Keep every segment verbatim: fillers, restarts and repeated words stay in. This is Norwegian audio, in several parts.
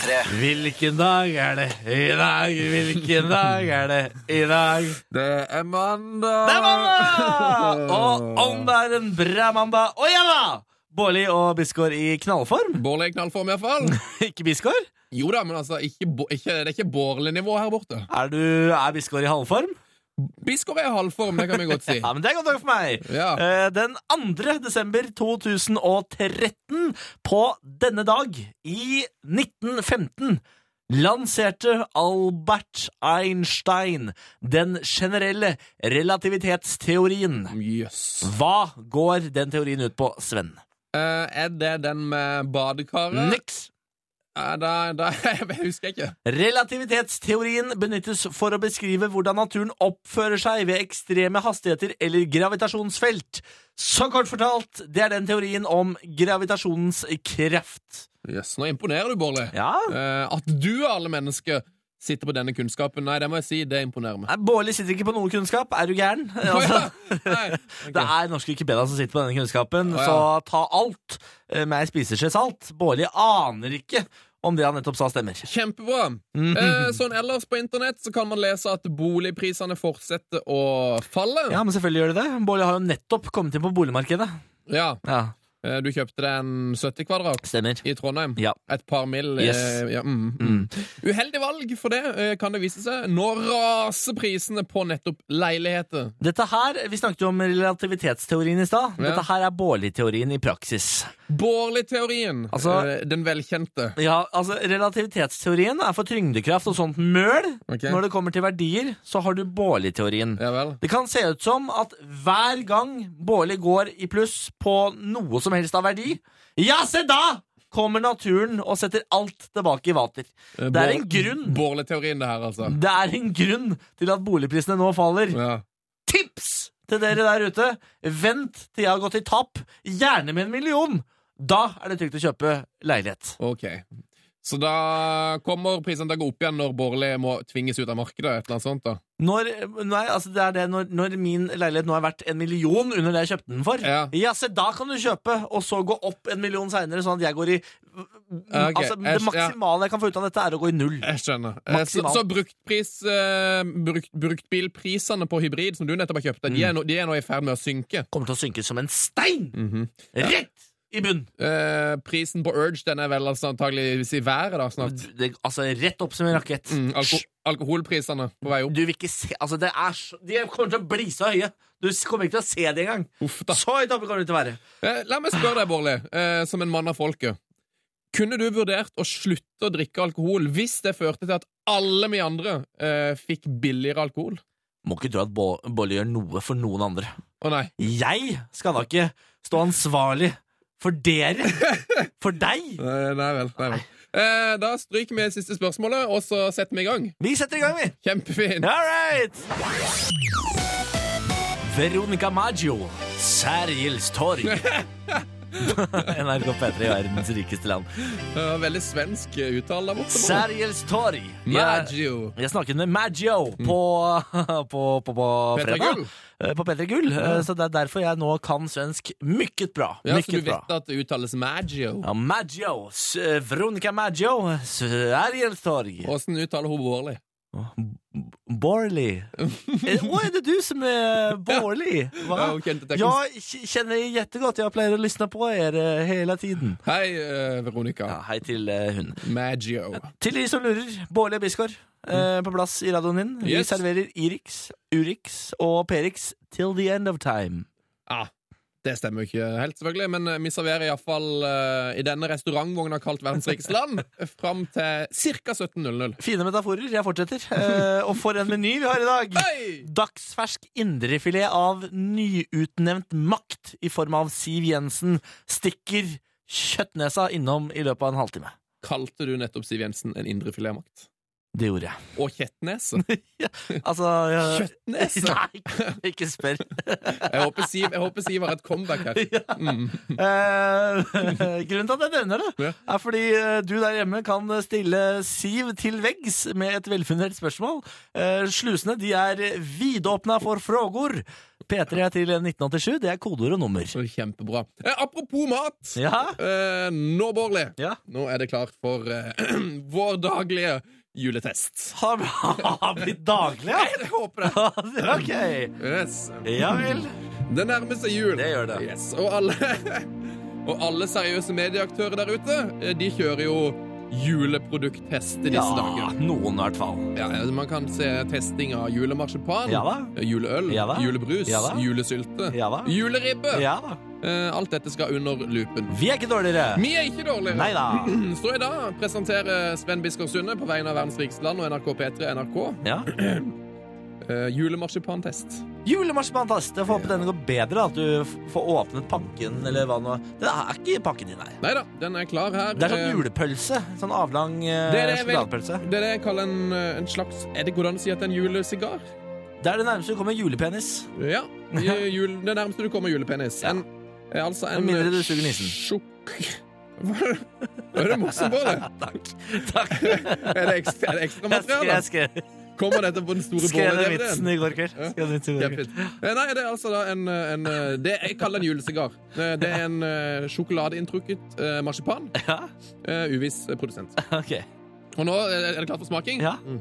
tre. Hvilken dag er det i dag? Hvilken dag er det i dag? Det er mandag! Det er mandag! Og om det er en bra mandag. Å ja da! Bårli og Bisgaard i knallform. Bårli i knallform i hvert fall. Ikke Bisgaard? Jo da, men altså, ikke, ikke, det er ikke Bårli-nivå her borte. Er, du, er Bisgaard i halvform? Bisgaard er i halvform, det kan vi godt si. Ja, men det er godt nok for meg. Ja. Eh, Den andre desember to tusen og tretten, på denne dag i nitten femten, lanserte Albert Einstein den generelle relativitetsteorien. Jøss. Hva går den teorien ut på, Sven? Eh, er det den med badekaret? Niks. Eh, da, da, jeg husker ikke. Relativitetsteorien benyttes for å beskrive hvordan naturen oppfører seg ved ekstreme hastigheter eller gravitasjonsfelt. Så kort fortalt, det er den teorien om gravitasjonens kraft. Yes, nå imponerer du, Bårli. Ja, Eh, at du av alle mennesker sitter på denne kunnskapen, nei, det må jeg si, det imponerer meg. Nei, Bårli sitter ikke på noe kunnskap. Er du gæren? Altså, Nei, ok. det er norsk Wikipedia som sitter på denne kunnskapen, Å, ja. så ta alt eh, med ei spiseskje salt. Bårli aner ikke om det han nettopp sa stemmer. Kjempebra. Mhm. Eh, sånn ellers på internett så kan man lese at boligprisene fortsetter å falle. Ja, men selvfølgelig gjør det det. Bårli har jo nettopp kommet inn på boligmarkedet. Ja. Ja, Eh, du kjøpte deg en sytti kvadrat stemmer. i Trondheim. Ja. Et par mil. Yes. Eh, ja, mm, mm. Mm. Uheldig valg for det, eh, kan det vise seg. Nå raser prisene på nettopp leiligheter. Dette her, Vi snakket jo om relativitetsteorien i stad. Ja. Dette her er Bårli-teorien i praksis. Bårli-teorien, Altså- eh, den velkjente. Ja, altså Relativitetsteorien er for tyngdekraft og sånt møl. Ok. Når det kommer til verdier, så har du Bårli-teorien. Ja vel. Det kan se ut som at hver gang Bårli går i pluss på noe som helst av verdi, ja, se da! Kommer naturen og setter alt tilbake i vater. Eh, Det er Bårli- en grunn. Bårli-teorien, det her, altså. Det er en grunn til at boligprisene nå faller. Ja. Tips til dere der ute! Vent til jeg har gått i tapp, gjerne med en million. Da er det trygt å kjøpe leilighet. Ok. Så da kommer prisene til å gå opp igjen når Bårli må tvinges ut av markedet? Et eller annet sånt da? Når, nei, altså det er det, når, når min leilighet nå er verdt en million under det jeg kjøpte den for, Ja. se da kan du kjøpe, og så gå opp en million senere, sånn at jeg går i Ja, ok. Altså det Jeg- maksimale jeg kan få ut av dette, er å gå i null. Jeg skjønner. Eh, Så, Maksimalt. så bruktpris, eh, brukt, bruktbilprisene på hybrid, som du nettopp har kjøpt, de, er nå, de er nå i ferd med å synke. Kommer til å synke som en stein. Mhm. Rett i bunn. Eh, prisen på Urge, den er vel altså antageligvis i været da, snart. Det, altså rett opp som en rakett. Mm, alko alkoholprisene på vei opp. Du vil ikke se, altså det er så, De kommer til å bli så høye. Du kommer ikke til å se det engang. Uff da. Så høyt oppe kommer det til å være. Eh, la meg spørre deg, Bårli, eh, som en mann av folket. Kunne du vurdert å slutte å drikke alkohol hvis det førte til at alle vi andre eh, fikk billigere alkohol? Må ikke tro at Bo- Bårli gjør noe for noen andre. Å nei. Jeg skal da ikke stå ansvarlig for dere. For deg. Eh, nei vel, nei vel. Eh, da stryker vi siste spørsmålet, og så setter vi i gang. Vi setter i gang, vi. Kjempefint. All right. Veronica Maggio, Sergels torg. N R K P tre i verdens rikeste land. Eh, veldig svensk eh, uttale der borte. Bårli. Sergels torg. Jeg, Maggio. jeg snakket med Maggio på, på, på, på Petra fredag. Gull. Eh, På Petter Gull. Eh, Så det er derfor jeg nå kan svensk mykket bra. Ja, så Mykket du bra. vet at det uttales Maggio. Ja, Maggio. S- eh, Veronica Maggio, Sergels torg. Hvordan uttaler hun Bårli? Bårli. Eh, Å, er det du som er Bårli? Hva? Ja, hun kjente teknisk. Ja, k- kjenner jeg jättegodt. Jeg pleier å lyssna på er eh, hele tiden. Hei, eh, Veronica. Ja, hei til eh, hun. Maggio. Til de som lurer, Bårli og Bisgaard eh, på plass i radioen din. Vi Yes. serverer Irix, Urix og Perix till the end of time. Ja, det stemmer jo ikke helt, selvfølgelig, men eh, vi serverer i hvert fall eh, i denne restaurantvogna kalt Verdens rikeste land fram til cirka sytten null null. Fine metaforer. Jeg fortsetter. Eh, og for en meny vi har i dag. Hei! Dagsfersk indrefilet av nyutnevnt makt i form av Siv Jensen stikker kjøttnesa innom i løpet av en halvtime. Kalte du nettopp Siv Jensen en indrefiletmakt? Det gjorde jeg. Og kjettnese. Ja, altså jeg... Kjøttnese? Nei, ikke spør. Jeg håper Siv, jeg håper Siv har et comeback her. Ja. Mm. Eh, grunnen til at jeg nevner det, Ja. er fordi eh, du der hjemme kan stille Siv til veggs med et velfundert spørsmål. Eh, slusene de er vidåpna for frågor. P tre til nitten åttisju, det er kodeord og nummer. Kjempebra. Eh, apropos mat. Ja. Eh, nå, Bårdli, Ja. nå er det klart for eh, vår daglige juletest. Har har blitt daglig, ja? Jeg håper det. Ok. Yes. Ja vel. Det nærmer seg jul. Det gjør det. Yes. Og, alle, og alle seriøse medieaktører der ute, eh, de kjører jo juleprodukttest i disse Ja, dager. noen i hvert fall. Ja, man kan se testing av julemarsipan, Ja da. juleøl, Ja da. julebrus, Ja da. julesylte, Ja da. juleribbe. Ja da. Eh, alt dette skal under lupen. Vi er ikke dårligere. Vi er ikke dårligere. Neida. Så i dag presenterer Sven Biskår Sunde på vegne av Verdens rikeste land og N R K P tre N R K Ja. eh, julemarsipantest. Julemarsipantass. Jeg får håpe denne går bedre, at du f- får åpnet pakken, eller hva nå. Den er ikke i pakken din, nei. Neida, den er klar her. Det er sånn Eh, julepølse. Sånn avlang eh, det er det vel- sjokoladepølse. Det er det jeg kaller en, eh, en slags Er det går det an å si at det er en julesigar? Det er det nærmeste du kommer julepenis. Ja. ju- Jul, det nærmeste du kommer julepenis. Ja. En, eh, altså en Med mindre du eh, suger nissen. Sjokk... Hva er det morsomt på det? Takk. Takk. Er det ekstra, er det ekstra Jeg skrev, materiale? jeg skrev, Kommer dette på den store skrev den bålet? vitsen i går kveld. Skrev den vitsen i går kveld. Kjempefint. Eh, Nei, det er altså da en, en eh, Det jeg kaller en julesigar. Eh, Det er en eh, sjokoladeinntrukket eh, marsipan. Ja, Eh, uviss eh, produsent. ok. Og nå eh, er det klart for smaking. Ja. Mm.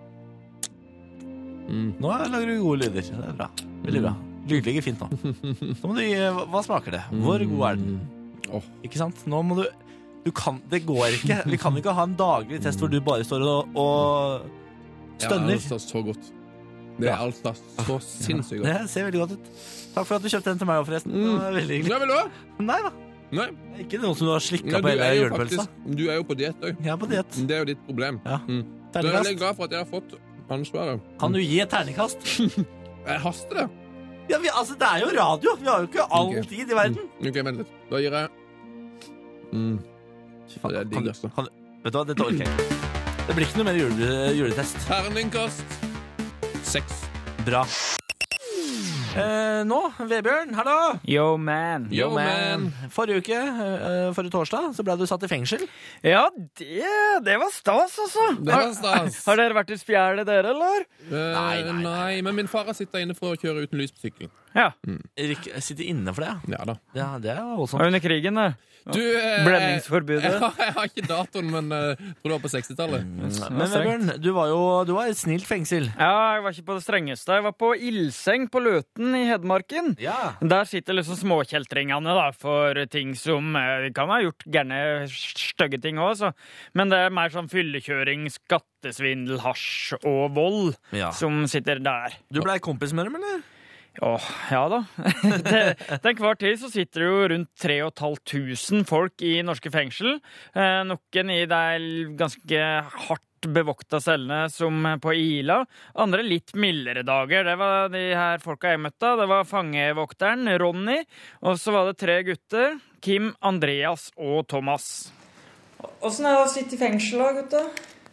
Mm. Nå lager du gode lyder. Det er bra. Veldig bra. Lyd ligger fint nå. Så må du gi hva- Hva smaker det? Hvor god er den? Åh. Ikke sant? Nå må du Du kan Det går ikke. Vi kan ikke ha en daglig test hvor du bare står og, og stønner. Ja, altså så godt. Det er Ja. altså så sinnssykt godt. Det ser veldig godt ut. Takk for at du kjøpte den til meg òg, forresten. Det var veldig hyggelig. Ja, vil du ha? Nei da. Nei. Ikke noe som du har slikka Nei, på du hele er jo julepølsa. faktisk Du er jo på diett òg. Jeg er på diett. Det er jo ditt problem. Ja. Mm. Så jeg er Terningkast. veldig glad for at jeg har fått ansvaret. Kan du gi et terningkast? Jeg haster det. Ja, vi, altså, det er jo radio. Vi har jo ikke all Ok. tid i verden. Mm. Ok, vent litt. Da gir jeg mm. Det er digg, Kan, altså. kan, vet du hva, dette orker jeg ikke. Det blir ikke noe mer jule, juletest. Terningkast seks. Bra. Eh, nå, Vebjørn, hallo! Yo, man. Yo, man. Forrige uke, eh, forrige torsdag, så ble du satt i fengsel. Ja, det, det var stas, altså. Det var stas. Har, har dere vært i spjælet, dere, eller? Eh, Nei, nei, nei, nei. men min far har sittet inne for å kjøre uten lys på sykkelen. Ja. Erik sitter inne for det, ja. Ja da. Ja, det er jo Det voldsomt. var under krigen, det. Du, eh, Blendingsforbudet. Jeg, har- jeg har ikke datoen, men eh, tror det var på sekstitallet. Men Vebjørn, du var jo du var i et snilt fengsel. Ja, jeg var ikke på det strengeste. Jeg var på Ildseng på Løten i Hedmarken. Ja. Der sitter liksom småkjeltringene da, for ting som eh, kan ha gjort gærne, stygge ting også. Men det er mer sånn fyllekjøring, skattesvindel, hasj og vold Ja. som sitter der. Du blei kompis med dem, eller? Åh, ja da. Til til enhver tid så sitter det jo rundt tre og et halvt tusen folk i norske fengsel. Eh, noen i de ganske hardt bevokta cellene som på Ila. Andre litt mildere dager. Det var de her folka jeg møtte. Det var fangevokteren Ronny, og så var det tre gutter. Kim, Andreas og Thomas. Åssen er det å sitte i fengsel da, gutta?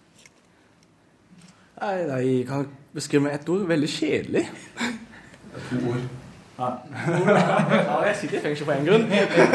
Nei, jeg kan beskrive med ett ord. Veldig kjedelig. To ord. Ja, jeg sitter i fengsel for en grunn.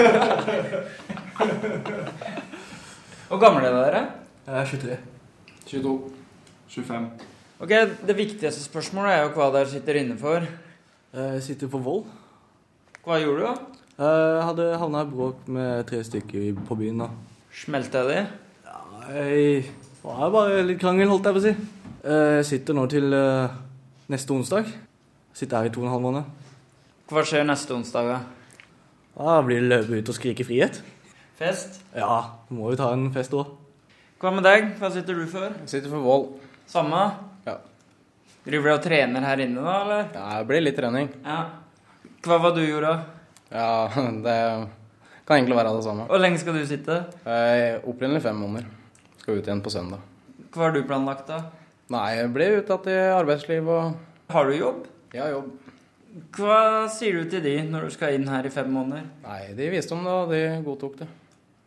Hvor gamle er dere? Jeg er tjuetre. tjueto. tjuefem. Ok, Det viktigste spørsmålet er jo hva dere sitter inne for. Jeg sitter for vold. Hva gjorde du da? Jeg hadde havnet i bråk med tre stykker på byen da. Smelte jeg de? Jeg var bare litt krangel, holdt jeg på å si. Jeg sitter nå til eh, neste onsdag. Jeg sitter her i to og en halv måned. Hva skjer neste onsdag da? Da blir det løpe ut og skrike frihet. Fest? Ja, må jo ta en fest også. Hva med deg? Hva sitter du for? Jeg sitter for vold. Samme? Ja. Driver du og trener her inne da, eller? Ja, det blir litt trening. Ja. Hva var du gjorde da? Ja, det kan egentlig være det samme. Hvor lenge skal du sitte? Jeg er opprinnelig fem måneder. Skal ut igjen på søndag. Hva har du planlagt da? Nei, jeg ble uttatt i arbeidsliv og Har du jobb? jeg har jobb. Hva sier du til de når du skal inn her i fem måneder? Nei, de visste om det, og de godtok det.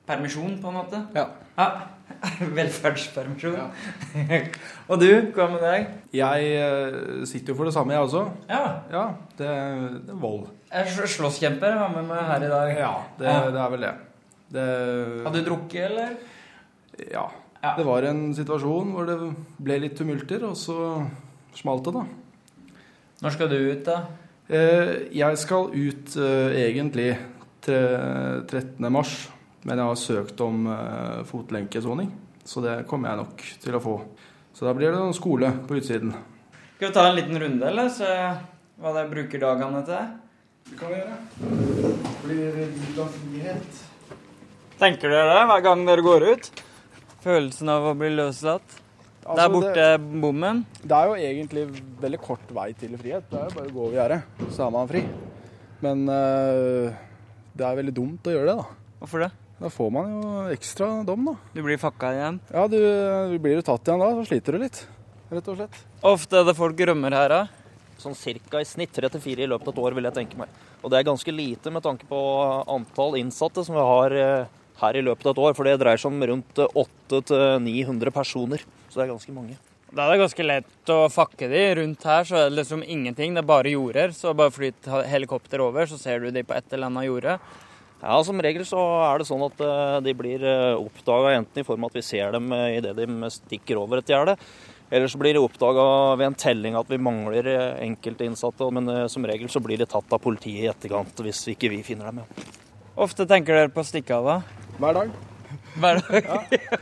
permisjon, på en måte? Ja. Ja, velferdspermisjon. Ja. Og du, hva med deg? Jeg eh, sitter jo for det samme, jeg også. Ja, Ja, det, det er vold. jeg er slåsskjemper, jeg var med meg her i dag. Ja, det, det er vel det. det Har du drukket, eller? Ja. Ja. Det var en situasjon hvor det ble litt tumulter, og så smalt det, da. Når skal du ut, da? Eh, jeg skal ut eh, egentlig tre- trettende mars, men jeg har søkt om eh, fotlenkesoning, så det kommer jeg nok til å få. Så da blir det en skole på utsiden. Skal vi ta en liten runde, eller? Se hva dere bruker dagene til? Det kan vi gjøre. Det blir litt av frihet. Tenker dere det hver gang dere går ut? Følelsen av å bli løslatt? Altså, Der borte bommen? Det er jo egentlig veldig kort vei til frihet. Det er jo bare å gå over gjerdet, så er man fri. Men øh, det er veldig dumt å gjøre det, da. Hvorfor det? Da får man jo ekstra dom, da. Du blir fakka igjen. Ja, du, blir du tatt igjen da, så sliter du litt, rett og slett. Ofte er det folk rømmer her, da. Sånn cirka i snitt trettifire i løpet av et år, vil jeg tenke meg. Og det er ganske lite med tanke på antall innsatte som vi har eh, her i løpet av et år, for det dreier seg om rundt åtte til ni hundre personer. Så det er ganske mange. Da er det ganske lett å fakke de. Rundt her så er det liksom ingenting, det er bare jorder. Så bare flyt helikopter over, så ser du de på et eller annet jorde. Ja, som regel så er det sånn at eh, de blir eh, oppdaget enten i form av at vi ser dem eh, i det de stikker over et gjerde, eller så blir det oppdaget ved en telling at vi mangler eh, enkelte innsatte, men eh, som regel så blir de tatt av politiet i etterkant hvis ikke vi finner dem. Ja. Ofte tenker dere på å stikke av da? Hver dag. Hver dag? Ja.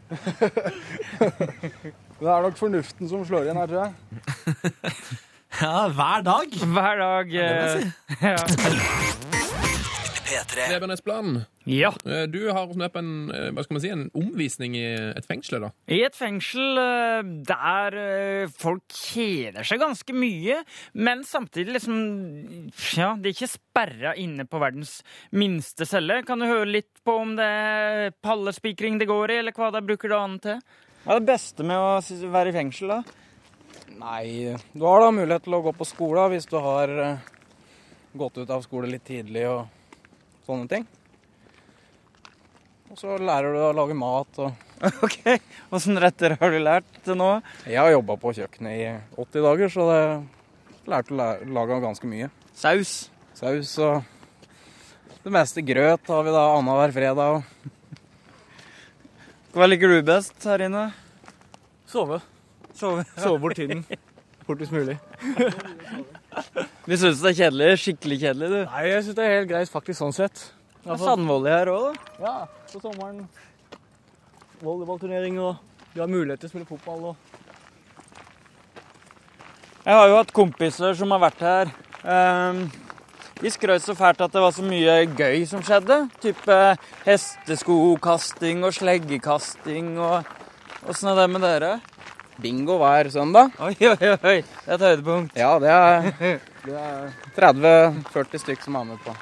Det er nok fornuften som slår igjen her, tror jeg. Ja, hver dag. Hver dag. Eh, ja. Vebjørn Espeland, ja. eh, du har vært med på en, eh, hva skal man si, en omvisning i et fengsel, da. I et fengsel eh, der eh, folk kjeder seg ganske mye, men samtidig liksom, ja, de er ikke sperret inne på verdens minste celle. Kan du høre litt på om det er pallespikring det går i, eller hva de bruker det annet til? Hva er det beste med å s- være i fengsel da? Nei, du har da mulighet til å gå på skole hvis du har eh, gått ut av skole litt tidlig og sånne ting. Og så lærer du å lage mat. Og Ok, hvordan retter har du lært til nå? jeg har jobbet på kjøkkenet i åtti dager, så det lærte å la- lage ganske mye. Saus. Saus og det meste grøt har vi da annet hver fredag. Hva liker du best her inne? Sove. Sove. Sove bort tiden. Fortest mulig. Du synes det er kjedelig, skikkelig kjedelig du. Nei, jeg synes det er helt greit faktisk sånn sett. Det er Sandvolley her også da. Ja, på sommeren. Volleyballturnering, og vi har mulighet til å spille fotball. Og... Jeg har jo hatt kompiser som har vært her. Um, de skrøt så fælt at det var så mye gøy som skjedde. Type hesteskokasting og sleggekasting og... Hvordan er det med dere? Bingo hver søndag. Oi, oi, oi, oi. Det er et høydepunkt. Ja, det er, det er tretti til førti stykker som er med på.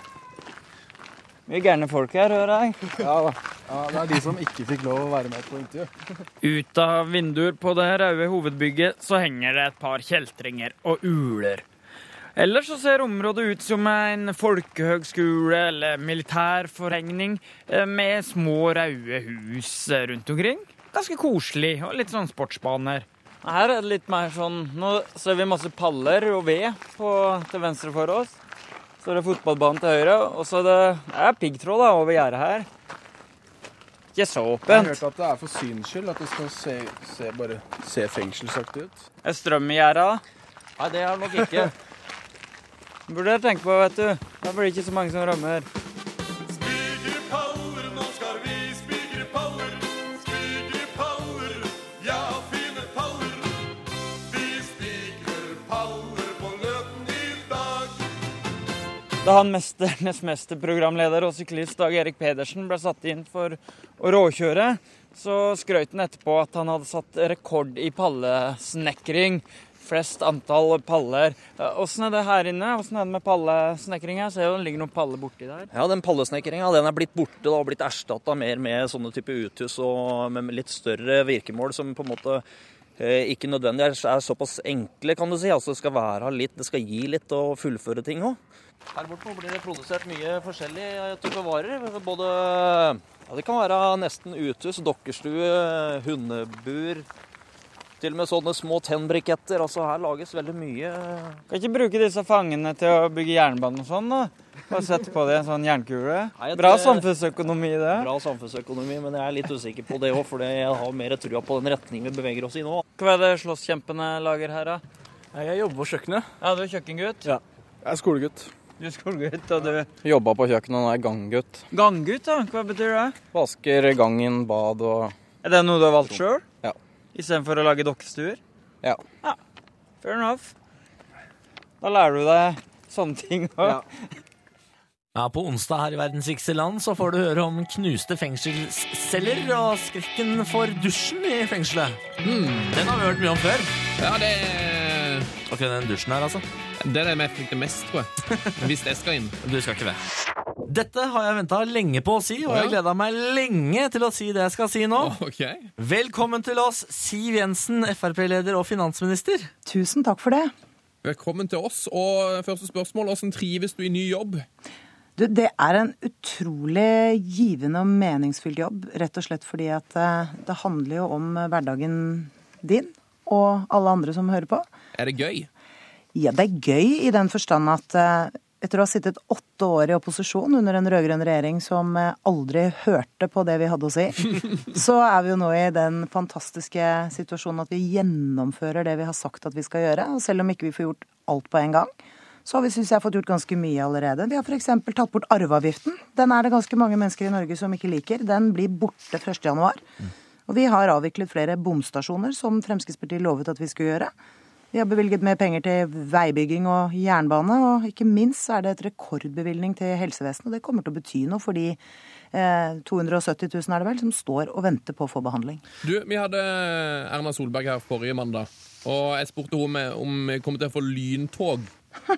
Mye gærne folk her, hører jeg. Ja da. Ja, det er de som ikke fikk lov å være med på intervju. Ut av vinduer på det røde hovedbygget så henger det et par kjeltringer og uler. Ellers så ser området ut som en folkehøgskole eller militærforregning med små røde hus rundt omkring. Ganske koselig, og litt sånn sportsbaner. Her er det litt mer sånn, nå ser vi masse paller og ved på, til venstre for oss. Så er det fotballbanen til høyre, og så er det, det er piggtråd da, over gjerdet her. Ikke så Jeg har åpent. hørt at det er for syns skyld, at det skal se, se, bare se fengselsaktig ut. Er strøm i gjerdet da? Nei, det er det nok ikke. Burde dere tenke på, vet du. Da blir det ikke så mange som rømmer. Spikerpaller, nå skal vi spikre paller. Spikre paller, ja, fine paller. Vi spikrer paller på Løten i dag. Da han mesternes mesterprogramleder og syklist Dag Erik Pedersen ble satt inn for å råkjøre, så skrøt han etterpå at han hadde satt rekord i pallesnekring. Flest antall paller. Hvordan er det her inne? Hvordan er det med pallesnekring her? Ser jo det ligger noen paller borti der. Ja, den pallesnekringen, den er blitt borte da, og blitt erstattet mer med sånne type uthus og med litt større virkemål som på en måte eh, ikke nødvendig er, er såpass enkle, kan du si. Altså det skal være litt, det skal gi litt og fullføre ting også. Her borte blir det produsert mye forskjellige typer varer, både Ja, det kan være nesten uthus, dokkerstue, hundebur, til og med sånne små tennbriketter. Altså her lages veldig mye. Kan ikke bruke disse fangene til å bygge jernbane og sånn da? Bare sette på det en sånn jernkule. Nei, Bra det- samfunnsøkonomi det. Bra samfunnsøkonomi, men jeg er litt usikker på det også, for jeg har mer trua på den retningen vi beveger oss i nå. Hva er det slåsskjempene lager her da? Jeg jobber på kjøkkenet. Ja, du er kjøkkengutt. Ja. Jeg er skolegutt. Du er skolegutt, og du Jobba på kjøkkenet, nå er jeg ganggutt. ganggutt da? Hva betyr det? Vasker gangen, bad og Er det noe du har valgt selv? Ja. I stedet for å lage dokkestuer? Ja. Fair enough. Da lærer du deg sånne ting også. Ja. Ja, På onsdag her i verdens rikeste land så får du høre om knuste fengselsceller og skrekken for dusjen i fengselet. Den har vi hørt mye om før. Ja, det, Ok, den dusjen her, altså. det er det jeg frykter mest, tror jeg. Hvis jeg skal inn. Du skal ikke det. Dette har jeg ventet lenge på å si, og jeg gleder meg lenge til å si det jeg skal si nå. Ok. Velkommen til oss, Siv Jensen, F R P-leder og finansminister. Tusen takk for det. Velkommen til oss. Og første spørsmål, hvordan trives du i ny jobb? Du, det er en utrolig givende og meningsfylt jobb, rett og slett fordi at eh, det handler jo om hverdagen din og alle andre som hører på. Er det gøy? Ja, det er gøy i den forstand at eh, etter å ha sittet åtte år i opposisjon under en rød-grønn regjering som eh, aldri hørte på det vi hadde å si, så er vi jo nå i den fantastiske situasjonen at vi gjennomfører det vi har sagt at vi skal gjøre, og selv om ikke vi får gjort alt på en gang, så har vi, synes jeg, fått gjort ganske mye allerede. Vi har for eksempel tatt bort arveavgiften. Den er det ganske mange mennesker i Norge som ikke liker. Den blir borte første januar. Og vi har avviklet flere bomstasjoner, som Fremskrittspartiet lovet at vi skulle gjøre. Vi har bevilget mer penger til veibygging og jernbane, og ikke minst så er det et rekordbevilgning til helsevesenet. Og det kommer til å bety noe for de eh, to hundre og sytti tusen er det vel, som står og venter på å få behandling. Du, vi hadde Erna Solberg her forrige mandag, og jeg spurte henne om vi kommer til å få lyntog.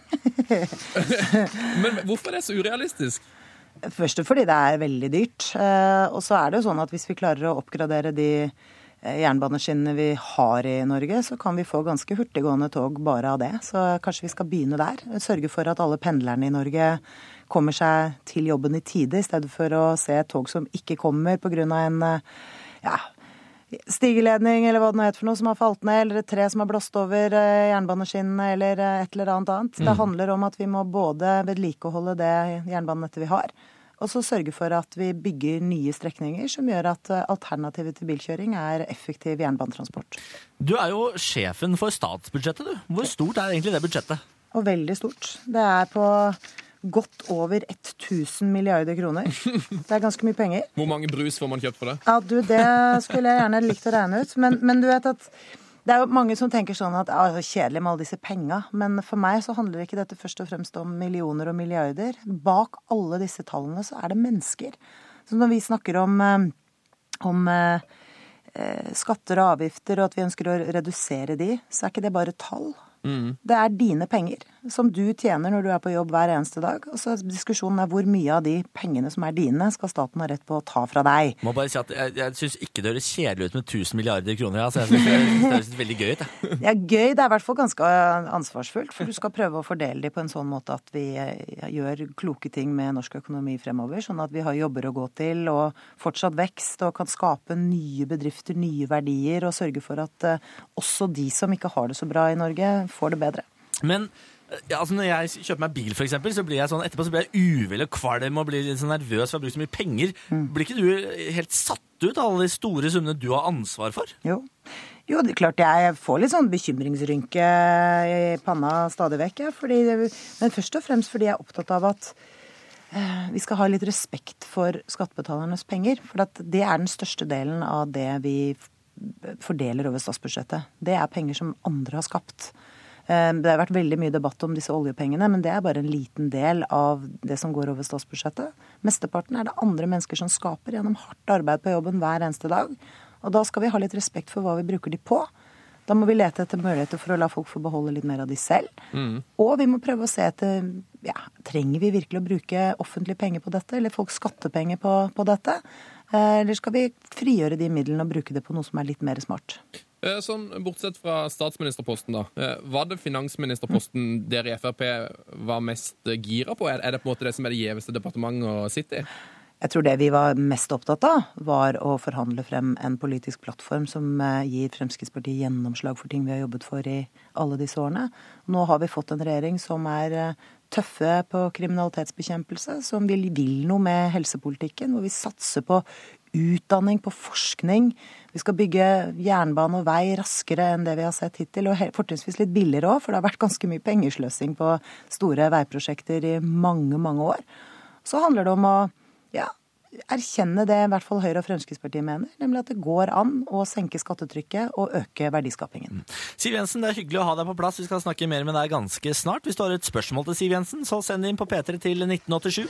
Men hvorfor er det så urealistisk? Først fordi det er veldig dyrt, eh, og så er det jo sånn at hvis vi klarer å oppgradere de eh, jernbaneskinnene vi har i Norge, så kan vi få ganske hurtiggående tog bare av det. Så kanskje vi skal begynne der. Sørge for at alle pendlerne i Norge kommer seg til jobben i tide, i stedet for å se et tog som ikke kommer på grunn av en eh, ja, stigeledning, eller hva det nå heter for noe, som har falt ned, eller et tre som har blåst over eh, jernbaneskinnene, eller eh, et eller annet annet. Det handler om at vi må både vedlikeholde det jernbanenettet vi har, og så sørge for at vi bygger nye strekninger som gjør at eh, alternativet til bilkjøring er effektiv jernbanetransport. Du er jo sjefen for statsbudsjettet, du. Hvor stort er egentlig det budsjettet? Og veldig stort. Det er på godt over tusen milliarder kroner. Det er ganske mye penger. Hvor mange brus får man kjøpt for det? Ja, du, det skulle jeg gjerne likt å regne ut. Men, men du vet at det er jo mange som tenker sånn at ja, kjedelig med alle disse penga. Men for meg så handler ikke dette først og fremst om millioner og milliarder. Bak alle disse tallene så er det mennesker. Så når vi snakker om, om eh, skatter og avgifter, og at vi ønsker å redusere de, så er ikke det bare tall. Mm. Det er dine penger som du tjener når du er på jobb hver eneste dag. Og så diskusjonen er hvor mye av de pengene som er dine, skal staten ha rett på å ta fra deg. Må bare si at Jeg, jeg syns ikke det høres kjedelig ut med tusen milliarder kroner. Altså. Jeg synes det høres veldig gøy ut. Ja. Det er gøy, det er i hvert fall ganske ansvarsfullt, for du skal prøve å fordele de på en sånn måte at vi gjør kloke ting med norsk økonomi fremover, sånn at vi har jobber å gå til og fortsatt vekst og kan skape nye bedrifter, nye verdier, og sørge for at uh, også de som ikke har det så bra i Norge, får det bedre. Men ja, altså når jeg kjøper meg bil, for eksempel, så blir jeg sånn, etterpå så blir jeg uvel og kvalm og blir litt sånn nervøs for å bruke så mye penger. Mm. Blir ikke du helt satt ut av alle de store summene du har ansvar for? Jo. Jo, det er klart jeg får litt sånn bekymringsrynke i panna stadig vekk, ja, fordi, men først og fremst fordi jeg er opptatt av at eh, vi skal ha litt respekt for skattebetalernes penger, for at det er den største delen av det vi fordeler over statsbudsjettet. Det er penger som andre har skapt. Det har vært veldig mye debatt om disse oljepengene, men det er bare en liten del av det som går over statsbudsjettet. Mesteparten er det andre mennesker som skaper gjennom hardt arbeid på jobben hver eneste dag. Og da skal vi ha litt respekt for hva vi bruker de på. Da må vi lete etter muligheter for å la folk få beholde litt mer av de selv. Mm. Og vi må prøve å se etter, ja, trenger vi virkelig å bruke offentlige penger på dette, eller folk skattepenger på, på dette? Eller skal vi frigjøre de midlene og bruke det på noe som er litt mer smart? Sånn, bortsett fra statsministerposten da, var det finansministerposten dere i F R P var mest gira på? Er det på en måte det som er det gjeveste departementet å sitte i? Jeg tror det vi var mest opptatt av, var å forhandle frem en politisk plattform som gir Fremskrittspartiet gjennomslag for ting vi har jobbet for i alle disse årene. Nå har vi fått en regjering som er tøffe på kriminalitetsbekjempelse, som vil, vil noe med helsepolitikken, hvor vi satser på utdanning, på forskning. Vi skal bygge jernbane og vei raskere enn det vi har sett hittil, og fortrinnsvis litt billigere også, for det har vært ganske mye pengesløsing på store veiprosjekter i mange, mange år. Så handler det om å ja, erkjenne det i hvert fall Høyre og Fremskrittspartiet mener, nemlig at det går an å senke skattetrykket og øke verdiskapingen. Siv Jensen, det er hyggelig å ha deg på plass. Vi skal snakke mer med deg ganske snart. Hvis du har et spørsmål til Siv Jensen, så send inn på P tre til nitten åttisju.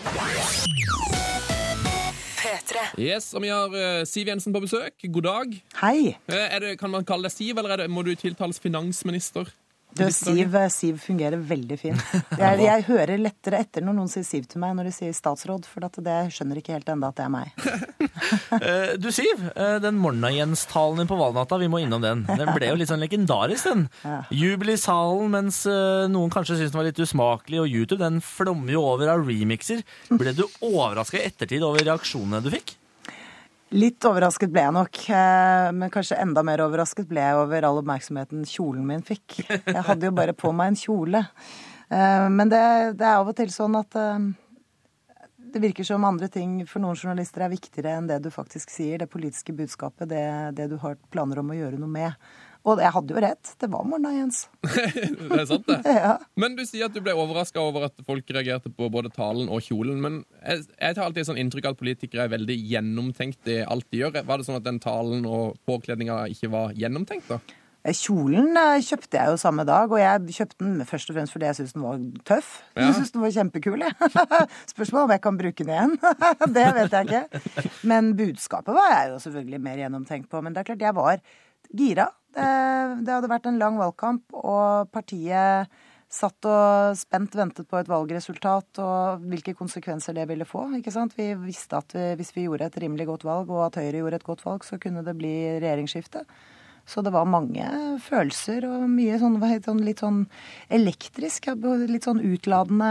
P tre. Yes, og vi har uh, Siv Jensen på besøk. God dag. Hei! Uh, er det, kan man kalle deg Siv, eller er det, må du tiltales finansminister? Du, Siv, Siv fungerer veldig fint. Jeg, jeg hører lettere etter når noen sier Siv til meg, når de sier statsråd, for det skjønner ikke helt enda at det er meg. Du, Siv, den Morna-Jens-talen din på valgnatta, vi må innom den. Den ble jo litt sånn legendarisk, den. Ja. Jubel i salen, mens noen kanskje syntes den var litt usmakelig, og YouTube, den flommer jo over av remixer. Ble du overrasket i ettertid over reaksjonene du fikk? Litt overrasket ble jeg nok, men kanskje enda mer overrasket ble jeg over all oppmerksomheten kjolen min fikk. Jeg hadde jo bare på meg en kjole. Men det, det er av og til sånn at det virker som andre ting for noen journalister er viktigere enn det du faktisk sier, det politiske budskapet, det, det du har planer om å gjøre noe med. Og jeg hadde jo rett, det var Morna Jens. Det er sant det. Ja. Men du sier at du ble overrasket over at folk reagerte på både talen og kjolen, men jeg, jeg tar alltid sånn inntrykk av at politikere er veldig gjennomtenkt i alt de gjør. Var det sånn at den talen og påkledninga ikke var gjennomtenkt da? Kjolen kjøpte jeg jo samme dag, og jeg kjøpte den først og fremst fordi jeg synes den var tøff. Ja. Jeg synes den var kjempekul. Spørsmål om jeg kan bruke den igjen. Det vet jeg ikke. Men budskapet var jeg jo selvfølgelig mer gjennomtenkt på. Men det er klart, jeg var gira. Det, det hadde vært en lang valgkamp, og partiet satt og spent ventet på et valgresultat og hvilke konsekvenser det ville få. Ikke sant? Vi visste at vi, hvis vi gjorde et rimelig godt valg, og at Høyre gjorde et godt valg, så kunne det bli regjeringsskifte. Så det var mange følelser og mye sånn, sånn litt sånn elektrisk, litt sånn utladende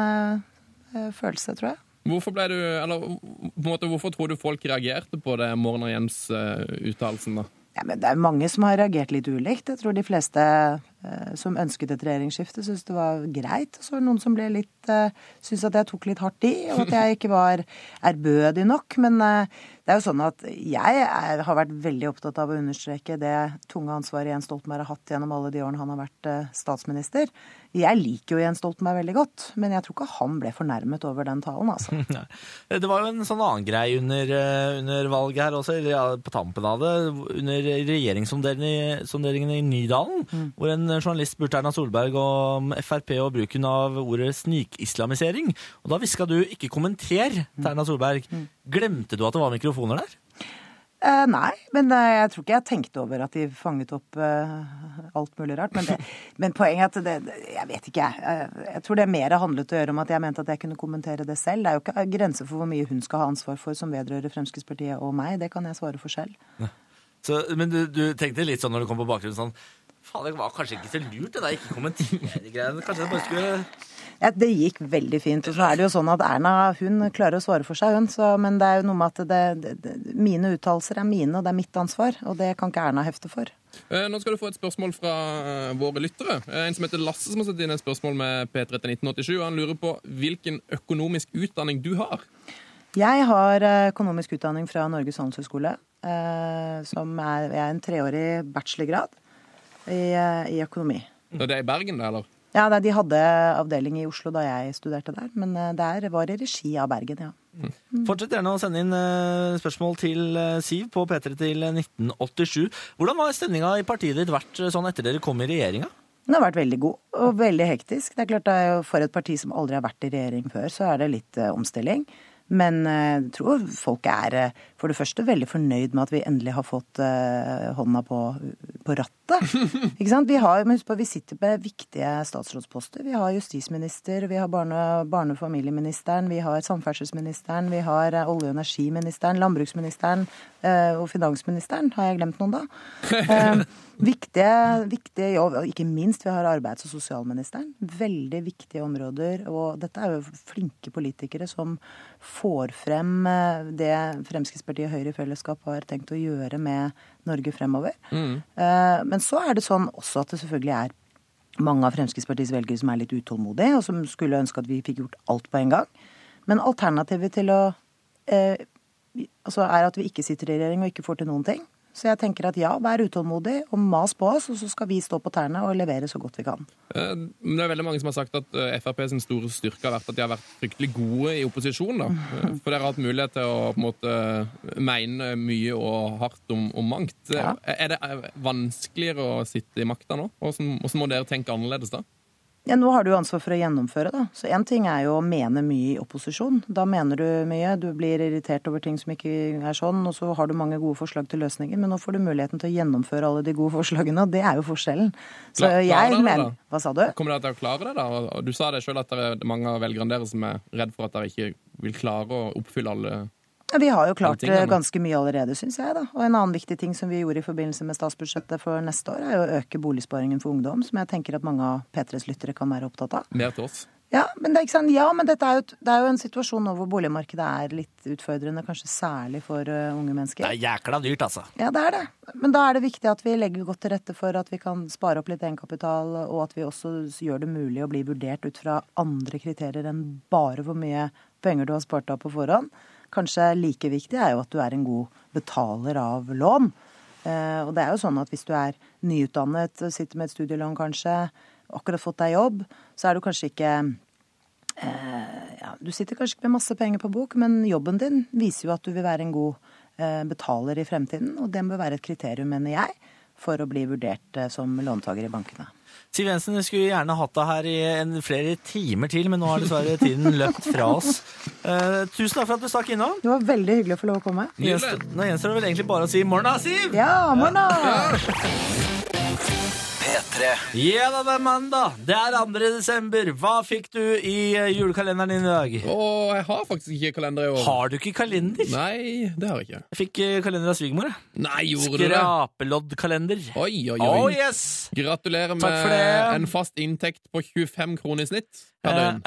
eh, følelse, tror jeg. Hvorfor ble du, eller på en måte, hvorfor tror du folk reagerte på det Morna Jens-uttalelsen da? Ja, men det er mange som har reagert litt ulikt. Jeg tror de fleste eh, som ønsket et regjeringsskifte synes det var greit. Og så var det noen som ble litt, eh, synes at jeg tok litt hardt i, og at jeg ikke var ærbødig nok. Men eh, det er jo sånn at jeg er, har vært veldig opptatt av å understreke det tunge ansvaret Jens Stoltenberg har hatt gjennom alle de årene han har vært eh, statsminister. Jeg liker jo Jens Stoltenberg veldig godt, men jeg tror ikke han ble fornærmet over den talen, altså. Det var jo en sånn annen greie under, under valget her også, eller ja, på tampen av det, under regjeringssonderingen i Nydalen, mm. hvor en journalist spurte Erna Solberg om F R P og bruken av ordet snikislamisering, og da visste du ikke kommenter til Erna Solberg. Mm. Glemte du at det var mikrofoner der? Eh, nei, men eh, jeg tror ikke jeg tenkte over at de fanget opp eh, alt mulig rart. Men, det, men poenget er at det, jeg vet ikke jeg. Eh, jeg tror det mer handlet å gjøre om at jeg mente at jeg kunne kommentere det selv. Det er jo ikke grenser for hvor mye hun skal ha ansvar for som vedrører Fremskrittspartiet og meg. Det kan jeg svare for selv. Ja. Så, men du, du tenkte litt sånn når du kom på bakgrunnen sånn, faen, det var kanskje ikke så lurt det der, ikke kommentere de greiene. Kanskje det bare skulle... Ja, det gikk veldig fint, og så er det jo sånn at Erna, hun klarer å svare for seg, hun, så, men det er jo noe med at det, det, det, mine uttalelser er mine, og det er mitt ansvar, og det kan ikke Erna hefte for. Eh, nå skal du få et spørsmål fra våre lyttere. En som heter Lasse som har satt inn et spørsmål med P tre til nitten åttisju, og han lurer på hvilken økonomisk utdanning du har. Jeg har økonomisk utdanning fra Norges handelshøyskole, eh, som er, jeg er en treårig bachelorgrad i, i økonomi. Og det er i Bergen, det, eller? Ja, de hadde avdeling i Oslo da jeg studerte der, men der var i regi av Bergen, ja. Mm. Fortsett gjerne å sende inn spørsmål til Siv på P tre til nitten åttisju. Hvordan har stemninga i partiet ditt vært sånn etter dere kom i regjeringa? Den har vært veldig god og veldig hektisk. Det er klart det er jo for et parti som aldri har vært i regjering før, så er det litt uh, omstilling. Men jeg uh, tror folk er uh, for det første veldig fornøyd med at vi endelig har fått uh, hånda på, på rattet måte. Ikke sant? Vi, har, men husk på, vi sitter på viktige statsrådsposter. Vi har justisminister, vi har barne, barne- og familieministeren, vi har samferdselsministeren, vi har olje- og energiministeren, landbruksministeren eh, og finansministeren. Har jeg glemt noen da? Eh, viktige, viktige jobb, og ikke minst vi har arbeids- og sosialministeren. Veldig viktige områder, og dette er jo flinke politikere som får frem eh, det Fremskrittspartiet og Høyre i fellesskap har tenkt å gjøre med Norge fremover. Mm. Eh, men så er det sånn også at det selvfølgelig er mange av Fremskrittspartiets velgere som er litt utålmodige, og som skulle ønske at vi fikk gjort alt på en gang. Men alternativet til å eh, altså er at vi ikke sitter i regjering og ikke får til noen ting. Så jeg tenker at ja, vær utålmodig og mas på oss, og så skal vi stå på tærne og levere så godt vi kan. Det er veldig mange som har sagt at F R P sin store styrke har vært at de har vært fryktelig gode i opposisjon. Da. For dere har hatt mulighet til å på en måte mene mye og hardt om, om mangt. Ja. Er det vanskeligere å sitte i makta nå? Hvordan, hvordan må dere tenke annerledes da? Ja, nå har du ansvar for å gjennomføre, da. Så en ting er jo å mene mye i opposisjon. Da mener du mye, du blir irritert over ting som ikke er sånn, og så har du mange gode forslag til løsninger, men nå får du muligheten til å gjennomføre alle de gode forslagene, og det er jo forskjellen. Så Klar, jeg mener... Hva sa du? Kommer dere til å klare det da? Du sa det selv at det er mange av velgerne dere som er redd for at dere ikke vil klare å oppfylle alle... Ja, vi har jo klart ganske mye allerede, synes jeg da. Og en annen viktig ting som vi gjorde i forbindelse med statsbudsjettet for neste år, er jo å øke boligsparingen for ungdom, som jeg tenker at mange av P tre's lyttere kan være opptatt av. Mer til oss. Ja, men det er ikke sant. Ja, men dette er jo, det er jo en situasjon nå hvor boligmarkedet er litt utfordrende, kanskje særlig for uh, unge mennesker. Det er jækla dyrt, altså. Ja, det er det. Men da er det viktig at vi legger godt til rette for at vi kan spare opp litt egenkapital, og at vi også gjør det mulig å bli vurdert ut fra andre kriterier enn bare hvor mye penger du har spart av på forhånd. Kanskje like viktig er jo at du er en god betaler av lån. Eh, og det er jo sånn at hvis du er nyutdannet, sitter med et studielån kanskje, akkurat fått deg jobb, så er du kanskje ikke eh, ja, du sitter kanskje ikke med masse penger på bok, men jobben din viser jo at du vil være en god eh, betaler i fremtiden, og det må være et kriterium, mener jeg, for å bli vurdert eh, som låntager i bankene. Siv Jensen, vi skulle gjerne hatt deg her i en, flere timer til, men nå har dessverre tiden løpt fra oss. Uh, tusen takk for at du stakk innom. Det var veldig hyggelig å få lov å komme. Nå gjenstår det vel egentlig bare å si morgen da, Siv! Ja, morgen da! P tre. Ja da, det er mandag. Det er andre desember. Hva fikk du i julekalenderen din i dag? Åh, jeg har faktisk ikke kalender i år. Har du ikke kalender? Nei, det har jeg ikke. Jeg fikk kalender av svigermor. Nei, gjorde du det? Skrapeloddkalender. Oi, oi, oi. Oh, yes. Gratulerer med en fast inntekt på tjuefem kroner i snitt per døgn.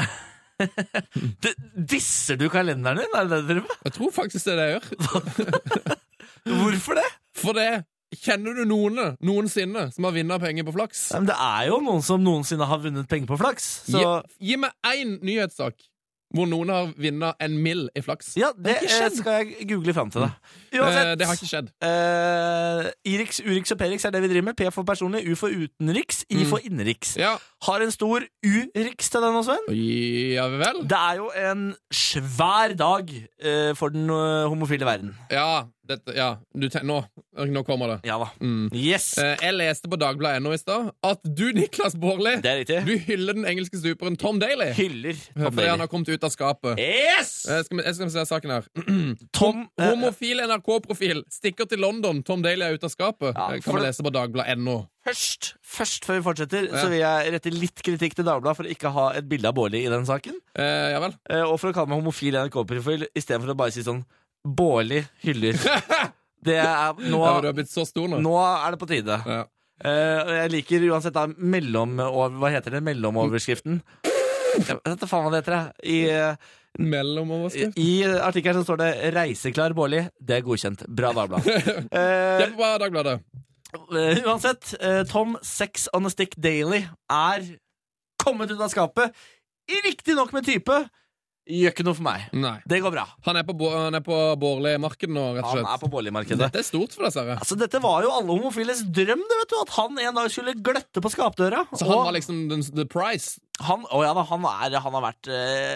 Disser du kalenderen din? Er det det dere med? Jeg tror faktisk det er det jeg gjør. Hvorfor det? For det kjenner du noen noensinne som har vunnet penger på flaks? Men det er jo noen som noensinne har vunnet penger på flaks. Så... Gi, gi meg én nyhetssak hvor noen har vunnet en mill i flaks. Ja, det, det skal jeg google fram til deg. Uansett, eh, det har ikke skjedd. Eh, Irix, Urix og Perix er det vi driver med. P for personlig, U for utenriks, I for innenriks. Ja. Har en stor U-riks til den også, Sven. Ja vel. Det er jo en svær dag eh, for den uh, homofile verden. Ja, dette, ja. Du ten- nå, nå kommer det. Ja da. Mm. Yes. Eh, jeg leste på Dagbladet ennå i stad at du, Niklas Baarli, Det er riktig. du hyller den engelske superen Tom Daley. Hyller Tom Fordi Daley. han har kommet ut av skapet. Yes! Jeg skal, jeg skal se saken her. Tom, eh, Homofil N R K-profil stikker til London. Tom Daley er ute av skapet. Ja, Jeg kan for- man lese på Dagbladet ennå. Først, først før vi fortsetter, Ja. så vil jeg rette litt kritikk til Dagbladet for å ikke ha et bilde av Baarli i den saken. Eh, ja vel. Eh, og for å kalle meg homofil N R K-profil i stedet for å bare si sånn Baarli hyller. Det er nå, Ja, men du har blitt så stor nå. nå er det på tide. Ja. Eh, og jeg liker uansett da mellom... Hva heter det? Mellomoverskriften. Jeg vet ikke faen hva det heter. jeg. I, eh, Mellomoverskrift. I artikkelen så står det 'Reiseklar Baarli'. Det er godkjent. Bra Dagblad. Det Eh, er på Dagbladet. Uh, uansett, uh, Tom Sex on a Stick Daily er kommet ut av skapet. Riktig nok med type. Gjør ikke noe for meg. Nei. Det går bra. Han er på, Bo- han er på Baarli-markedet nå, rett og Han slett. er på Baarli-markedet. Dette er stort for deg, Sverre. Altså, dette var jo alle homofiles drøm, det, vet du, at han en dag skulle gløtte på skapdøra. Så han Og var liksom den, the prize. han, å ja da, han, er, han har vært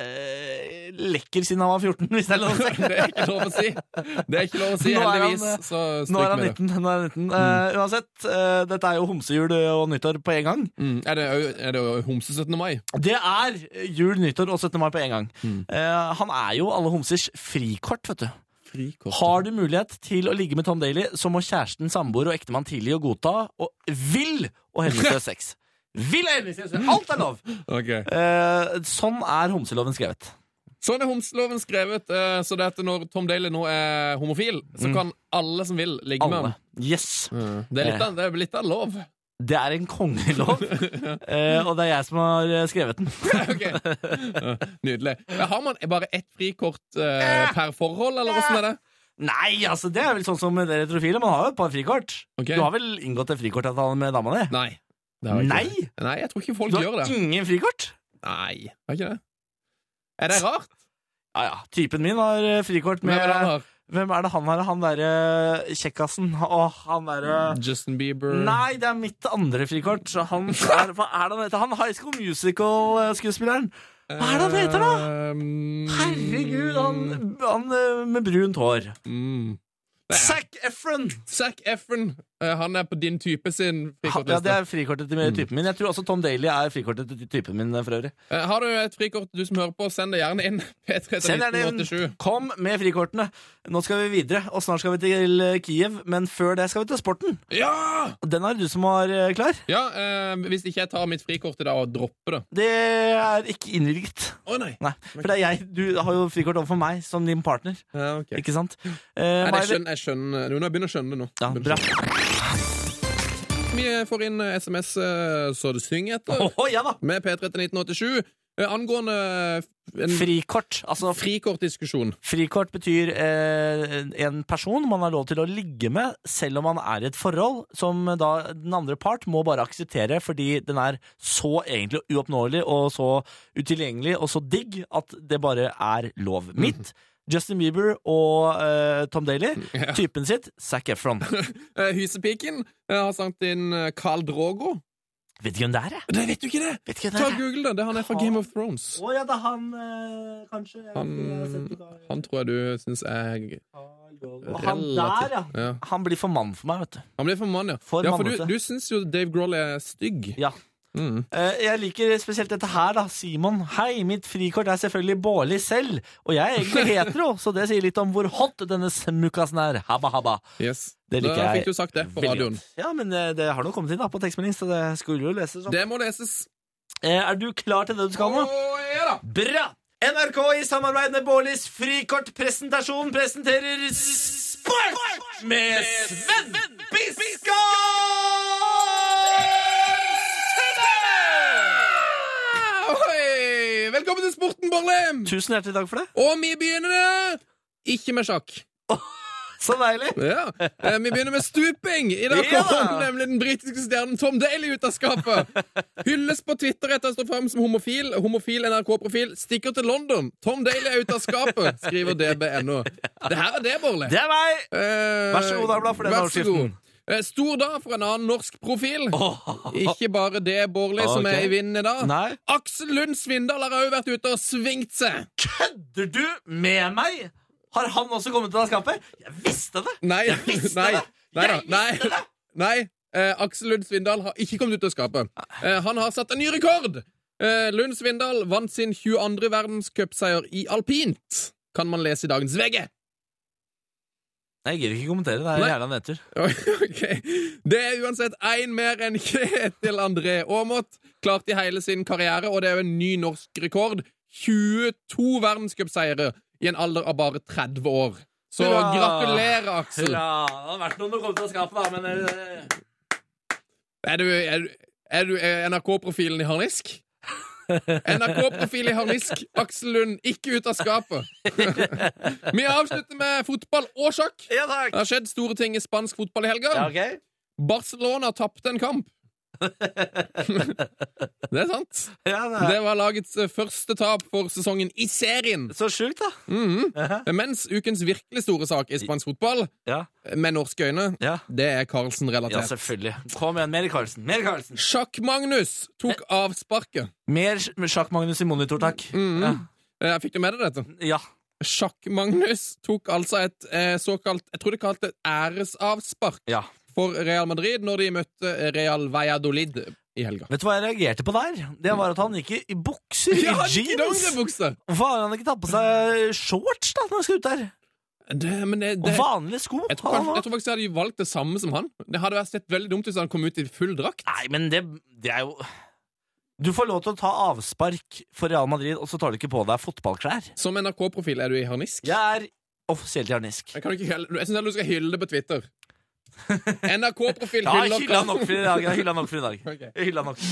uh, lekker siden han var fjorten, hvis det er lov å si. Det er ikke lov å si. Det er ikke lov å si, Nå er han, heldigvis. Så Nå stryk er han med det. nitten. Nå er han nitten. Uh, uansett, uh, dette er jo homsejul og nyttår på en gang. Mm. Er det, jo- er det jo homse syttende mai? Det er jul, nyttår og syttende mai på en gang. Mm. Eh, han er jo alle homsers frikort, vet du. Frikort. Har du mulighet til å ligge med Tom Daly, så må kjæresten, samboer og ektemann tidlig og godta, og vil og hemmelighetssløs sex. Vil og hemmelighetssløs sex. Alt er lov. Okay. Eh, sånn er homseloven skrevet. Sånn er homseloven skrevet, eh, så det at når Tom Daly nå er homofil, så Mm. kan alle som vil ligge med Alle. ham. Yes. Mm. Det, er litt av, det er litt av lov. Det er en kongelov, eh, og det er jeg som har eh, skrevet den. Ok. Ja, nydelig. Men har man bare ett frikort eh, per forhold, eller hvordan er det? Nei, altså det er vel sånn som med dere heterofile. Man har jo et par frikort. Ok. Du har vel inngått en frikortavtale med dama di? Nei. Det har jeg ikke. Nei? Nei, jeg tror ikke folk Du gjør har det. ingen frikort? Nei, har ikke det. Er det rart? Ja, ja. Typen min har eh, frikort med Hvem er det han har? Hvem er det han har? Han derre kjekkasen. Åh, han derre Justin Bieber? Nei, det er mitt andre frikort. Så Han er, hva er det han heter? Han High School Musical-skuespilleren. Hva er det han heter, da? Um, Herregud, han, han eh, med brunt hår. Mm. Zac Efron! Zac Efron. eh, han er på din type sin Ha, ja, frikortliste. det er frikortet til typen min. Jeg tror også Tom Daly er frikortet til typen min for øvrig. Eh, har du et frikort du som hører på, send det gjerne inn. P tre til Send gjerne nitten inn. åttisju. Kom med frikortene. Nå skal vi videre, og snart skal vi til eh, Kiev. Men før det skal vi til sporten. Ja! Og den er du som var eh, klar. Ja, eh, hvis ikke jeg tar mitt frikort i dag og dropper det. Det er ikke innvilget. Å nei. Nei, for det er jeg. Du har jo frikort overfor meg som din partner. Ja, ok. Ikke sant? Eh, Nei, hva jeg er det? skjønner, jeg skjønner. Nå begynner jeg å skjønne det nå. Ja, Begynner å bra. skjønne. Vi får inn eh, S M S eh, så det synger etter, Åh, ja da. med P tre til nitten åttisju. Eh, angående en Frikort. Altså, frikortdiskusjon. frikort betyr eh, en person man har lov til å ligge med, selv om man er i et forhold, som da den andre part må bare akseptere, fordi den er så egentlig uoppnåelig og så utilgjengelig og så digg at det bare er lov. Mitt Justin Bieber og eh, Tom Daly. Ja. Typen sitt, Zac Efron. Eh, Hysepiken eh, har sagt inn eh, Khal Drogo. Vet ikke hvem det er, jeg. Det vet du ikke det! Vet ikke hvem Ta det er. Google det. Det er han er fra Game of Thrones. Å ja, det er han, eh, kanskje. Jeg Han, tror jeg har sett det da. han tror jeg du syns er Og han der, ja. Ja. Han blir for mann for meg, vet du. Han blir for mann, ja. For ja for du, mannete. du syns jo Dave Grohl er stygg. Ja. Mm. Eh, Jeg liker spesielt dette her, da. Simon. Hei, mitt frikort er selvfølgelig Bårli selv. Og jeg er egentlig hetero, så det sier litt om hvor hot denne smukkasen er. Habba, habba. Yes. Det liker Da jeg fikk du sagt det på veldig radioen. godt. Ja, men eh, det har nå kommet inn da på tekstmelding, så det skulle jo leses sånn. Det må leses. Eh, Er du klar til det du skal nå? Å, ja da. Bra! N R K i samarbeid med Bårlis frikortpresentasjon presenterer Sport med Sven Biskop! Oi! Velkommen til Sporten, Borle! Tusen hjertelig takk for det. Og vi begynner ikke med sjakk. Så deilig. Ja. Eh, Vi begynner med stuping. I dag Ja! kom nemlig den britiske stjernen Tom Daly ut av skapet. Hylles på Twitter etter å stå frem som homofil. Homofil N R K-profil. Stikker til London. Tom Daly er ute av skapet, skriver D B N O. Det her er det, Borle. Det er meg! Eh, Vær så god, Dagbladet, for den vær så overskriften. god. Eh, Stor dag for en annen norsk profil. Ikke bare det, Borle, som Ok. er i vinden i dag. Nei. Aksel Lund Svindal har også vært ute og svingt seg. Kødder du med meg? Har han også kommet ut av skapet? Jeg visste det! Nei, Jeg visste nei, det! nei, da, Jeg nei, visste det! nei. Eh, Aksel Lund Svindal har ikke kommet ut av skapet. Eh, han har satt en ny rekord! Eh, Lund Svindal vant sin tjueandre verdenscupseier i alpint, kan man lese i dagens V G. Jeg gidder ikke kommentere. Det er Nei. jævla nedtur. Ok. Det er uansett én mer enn Kjetil André Aamodt klart i hele sin karriere, og det er jo en ny norsk rekord. tjueto verdenscupseiere i en alder av bare tretti år. Så Hurra! gratulerer, Aksel. Hurra! Det har vært noen som kom ut av skapet, da, men eh, Er du, er du, er du N R K-profilen i harnisk? N R K-profil i harnisk. Aksel Lund, ikke ut av skapet. Vi avslutter med fotball og sjakk. Ja, takk! Det har skjedd store ting i spansk fotball i helga. Ja, ok. Barcelona tapte en kamp. Det er sant. Ja, det er. Det var lagets eh, første tap for sesongen i serien. Så sjukt, da. Mhm. Aha. Mens ukens virkelig store sak i spansk fotball, Ja, med norske øyne, ja. det er ja, Carlsen-relatert. selvfølgelig. Kom igjen, mer Carlsen. Mer Carlsen. Sjakk-Magnus tok avsparket. Mer Sjakk-Magnus i monitor, takk. Mhm. Eh, Fikk du med deg dette? Ja. Sjakk-Magnus tok altså et eh, såkalt, jeg tror det kalte et æresavspark ja. for Real Madrid når de møtte Real Valladolid i helga. Vet du hva jeg reagerte på der? Det var at han gikk i bukser, Ja, i ikke jeans. dongeribukse! Hvorfor har han ikke tatt på seg shorts da, når han skal ut der? Det, men det, det, Og vanlige sko. jeg, tror kanskje, jeg tror faktisk jeg hadde valgt det samme som han. Det hadde vært sett veldig dumt hvis han kom ut i full drakt. Nei, men det, det er jo... Du får lov til å ta avspark for Real Madrid, og så tar du ikke på deg fotballklær. Som N R K-profil er du i harnisk. Jeg er offisielt i harnisk. Jeg, kan ikke, jeg synes du skal hylle det på Twitter. N R K-profil Ja, hyller jeg hylla nok for i dag. Jeg hylla nok for i dag. Ok. Jeg hylla nok.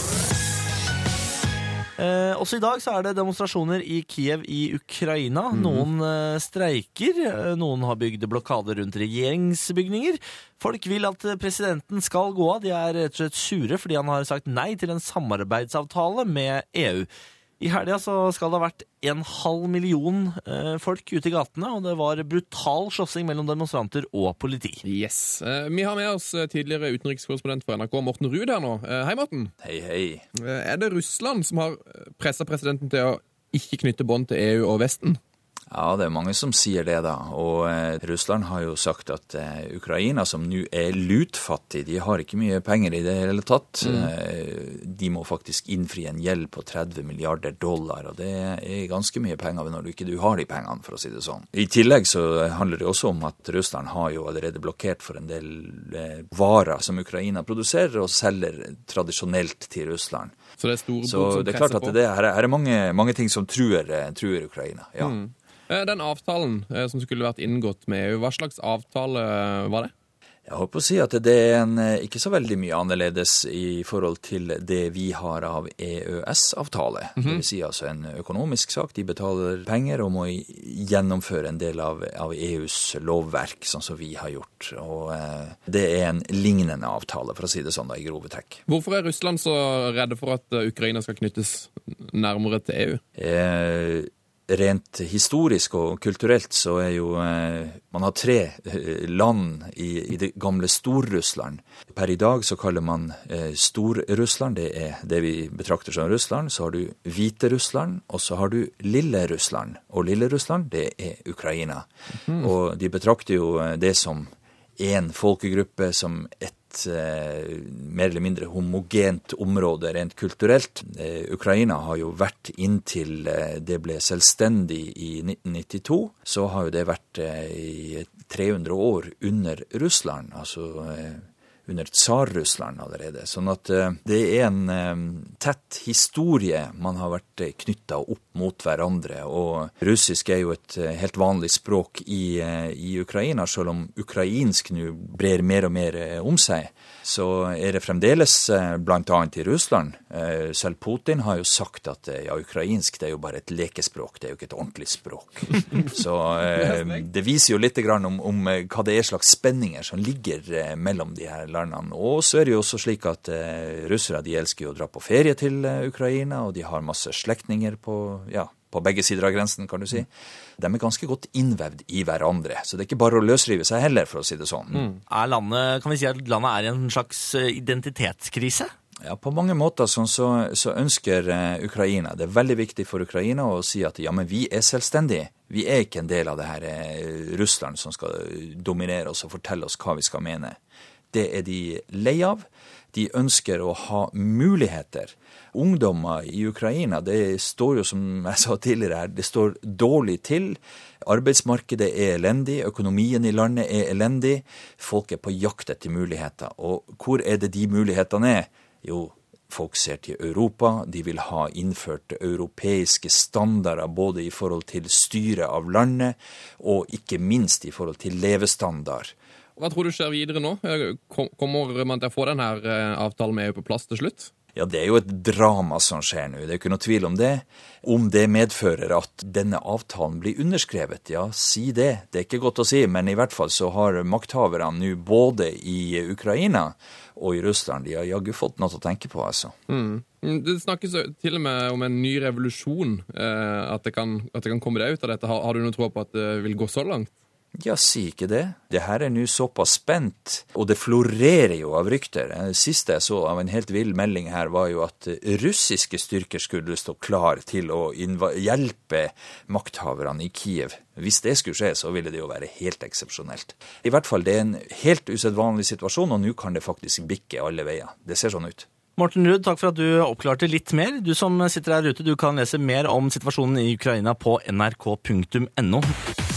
Eh, også i dag så er det demonstrasjoner i Kiev i Ukraina. Noen eh, streiker, eh, noen har bygd blokader rundt regjeringsbygninger. Folk vil at presidenten skal gå av. De er rett og slett sure fordi han har sagt nei til en samarbeidsavtale med E U. I helga så skal det ha vært en halv million eh, folk ute i gatene, og det var brutal slåssing mellom demonstranter og politi. Yes. Eh, vi har med oss tidligere utenrikskorrespondent for N R K, Morten Ruud her nå. Eh, hei, Morten. Hei, hei. Eh, er det Russland som har presset presidenten til å ikke knytte bånd til E U og Vesten? Ja, det er mange som sier det da, og eh, Russland har jo sagt at eh, Ukraina, som nå er lutfattig, de har ikke mye penger i det hele tatt. Mm. Eh, de må faktisk innfri en gjeld på tretti milliarder dollar, og det er ganske mye penger når du ikke du har de pengene, for å si det sånn. I tillegg så handler det også om at Russland har jo allerede blokkert for en del eh, varer som Ukraina produserer og selger tradisjonelt til Russland. Så det er store Så det er klart at det her er, her er mange, mange ting som truer, truer Ukraina, ja. Mm. Den avtalen som skulle vært inngått med E U, hva slags avtale var det? Jeg holdt på å si at det er en, ikke så veldig mye annerledes i forhold til det vi har av E Ø S-avtale. Mm-hmm. Det vil si altså en økonomisk sak. De betaler penger og må gjennomføre en del av, av E U's lovverk, sånn som vi har gjort. Og eh, det er en lignende avtale, for å si det sånn da, i grove trekk. Hvorfor er Russland så redde for at Ukraina skal knyttes nærmere til E U? Eh, Rent historisk og kulturelt så er jo eh, man har tre eh, land i, i det gamle Stor-Russland. Per i dag så kaller man eh, Stor-Russland, det er det vi betrakter som Russland. Så har du Hvite-Russland, og så har du Lille-Russland. Og Lille-Russland, det er Ukraina. Mm. Og de betrakter jo det som en folkegruppe, som et Eh, mer eller mindre homogent område rent kulturelt. Eh, Ukraina har jo vært inntil eh, det ble selvstendig i nitten nittito, så har jo det vært eh, i tre hundre år under Russland, altså eh, under Tsar-Russland allerede. Sånn at eh, det er en eh, tett historie man har vært eh, knyttet opp mot hverandre, og russisk er jo et eh, helt vanlig språk i, eh, i Ukraina, selv om ukrainsk nå brer mer og mer eh, om seg. Så er det fremdeles eh, blant annet i Russland. Eh, selv Putin har jo sagt at eh, ja, ukrainsk det er jo bare et lekespråk, det er jo ikke et ordentlig språk. Så eh, det viser jo litt grann om, om eh, hva det er slags spenninger som ligger eh, mellom de her landene. Og så er det jo også slik at eh, russere de elsker jo å dra på ferie til eh, Ukraina, og de har masse slektninger på, ja, på begge sider av grensen, kan du si. De er ganske godt innvevd i hverandre, så det er ikke bare å løsrive seg heller, for å si det sånn. Mm. Er landet, kan vi si at landet er i en slags identitetskrise? Ja, på mange måter sånn, så, så ønsker uh, Ukraina, det er veldig viktig for Ukraina å si at ja, men vi er selvstendige. Vi er ikke en del av det her uh, Russland som skal dominere oss og fortelle oss hva vi skal mene. Det er de lei av. De ønsker å ha muligheter. Ungdommer i Ukraina, det står jo som jeg sa tidligere her, det står dårlig til. Arbeidsmarkedet er elendig, økonomien i landet er elendig. Folk er på jakt etter muligheter. Og hvor er det de mulighetene er? Jo, folk ser til Europa, de vil ha innført europeiske standarder både i forhold til styre av landet og ikke minst i forhold til levestandard. Hva tror du skjer videre nå? Kommer man til å få denne avtalen med E U på plass til slutt? Ja, det er jo et drama som skjer nå, det er ikke noe tvil om det. Om det medfører at denne avtalen blir underskrevet, ja, si det. Det er ikke godt å si, men i hvert fall så har makthaverne nå både i Ukraina og i Russland, de har jaggu fått noe å tenke på, altså. Mm. Det snakkes til og med om en ny revolusjon, eh, at, det kan, at det kan komme deg ut av dette. Har, har du noe tro på at det vil gå så langt? Ja, si ikke det. Det her er nå såpass spent, og det florerer jo av rykter. Det siste jeg så av en helt vild melding her var jo at russiske styrker skulle stå klar til å hjelpe makthaverne i Kiev. Hvis det skulle skje, så ville det jo være helt eksepsjonelt. I hvert fall, det er en helt usedvanlig situasjon, og nå kan det faktisk bikke alle veier. Det ser sånn ut. Morten Ruud, takk for at du oppklarte litt mer. Du som sitter der ute, du kan lese mer om situasjonen i Ukraina på n r k punktum n o.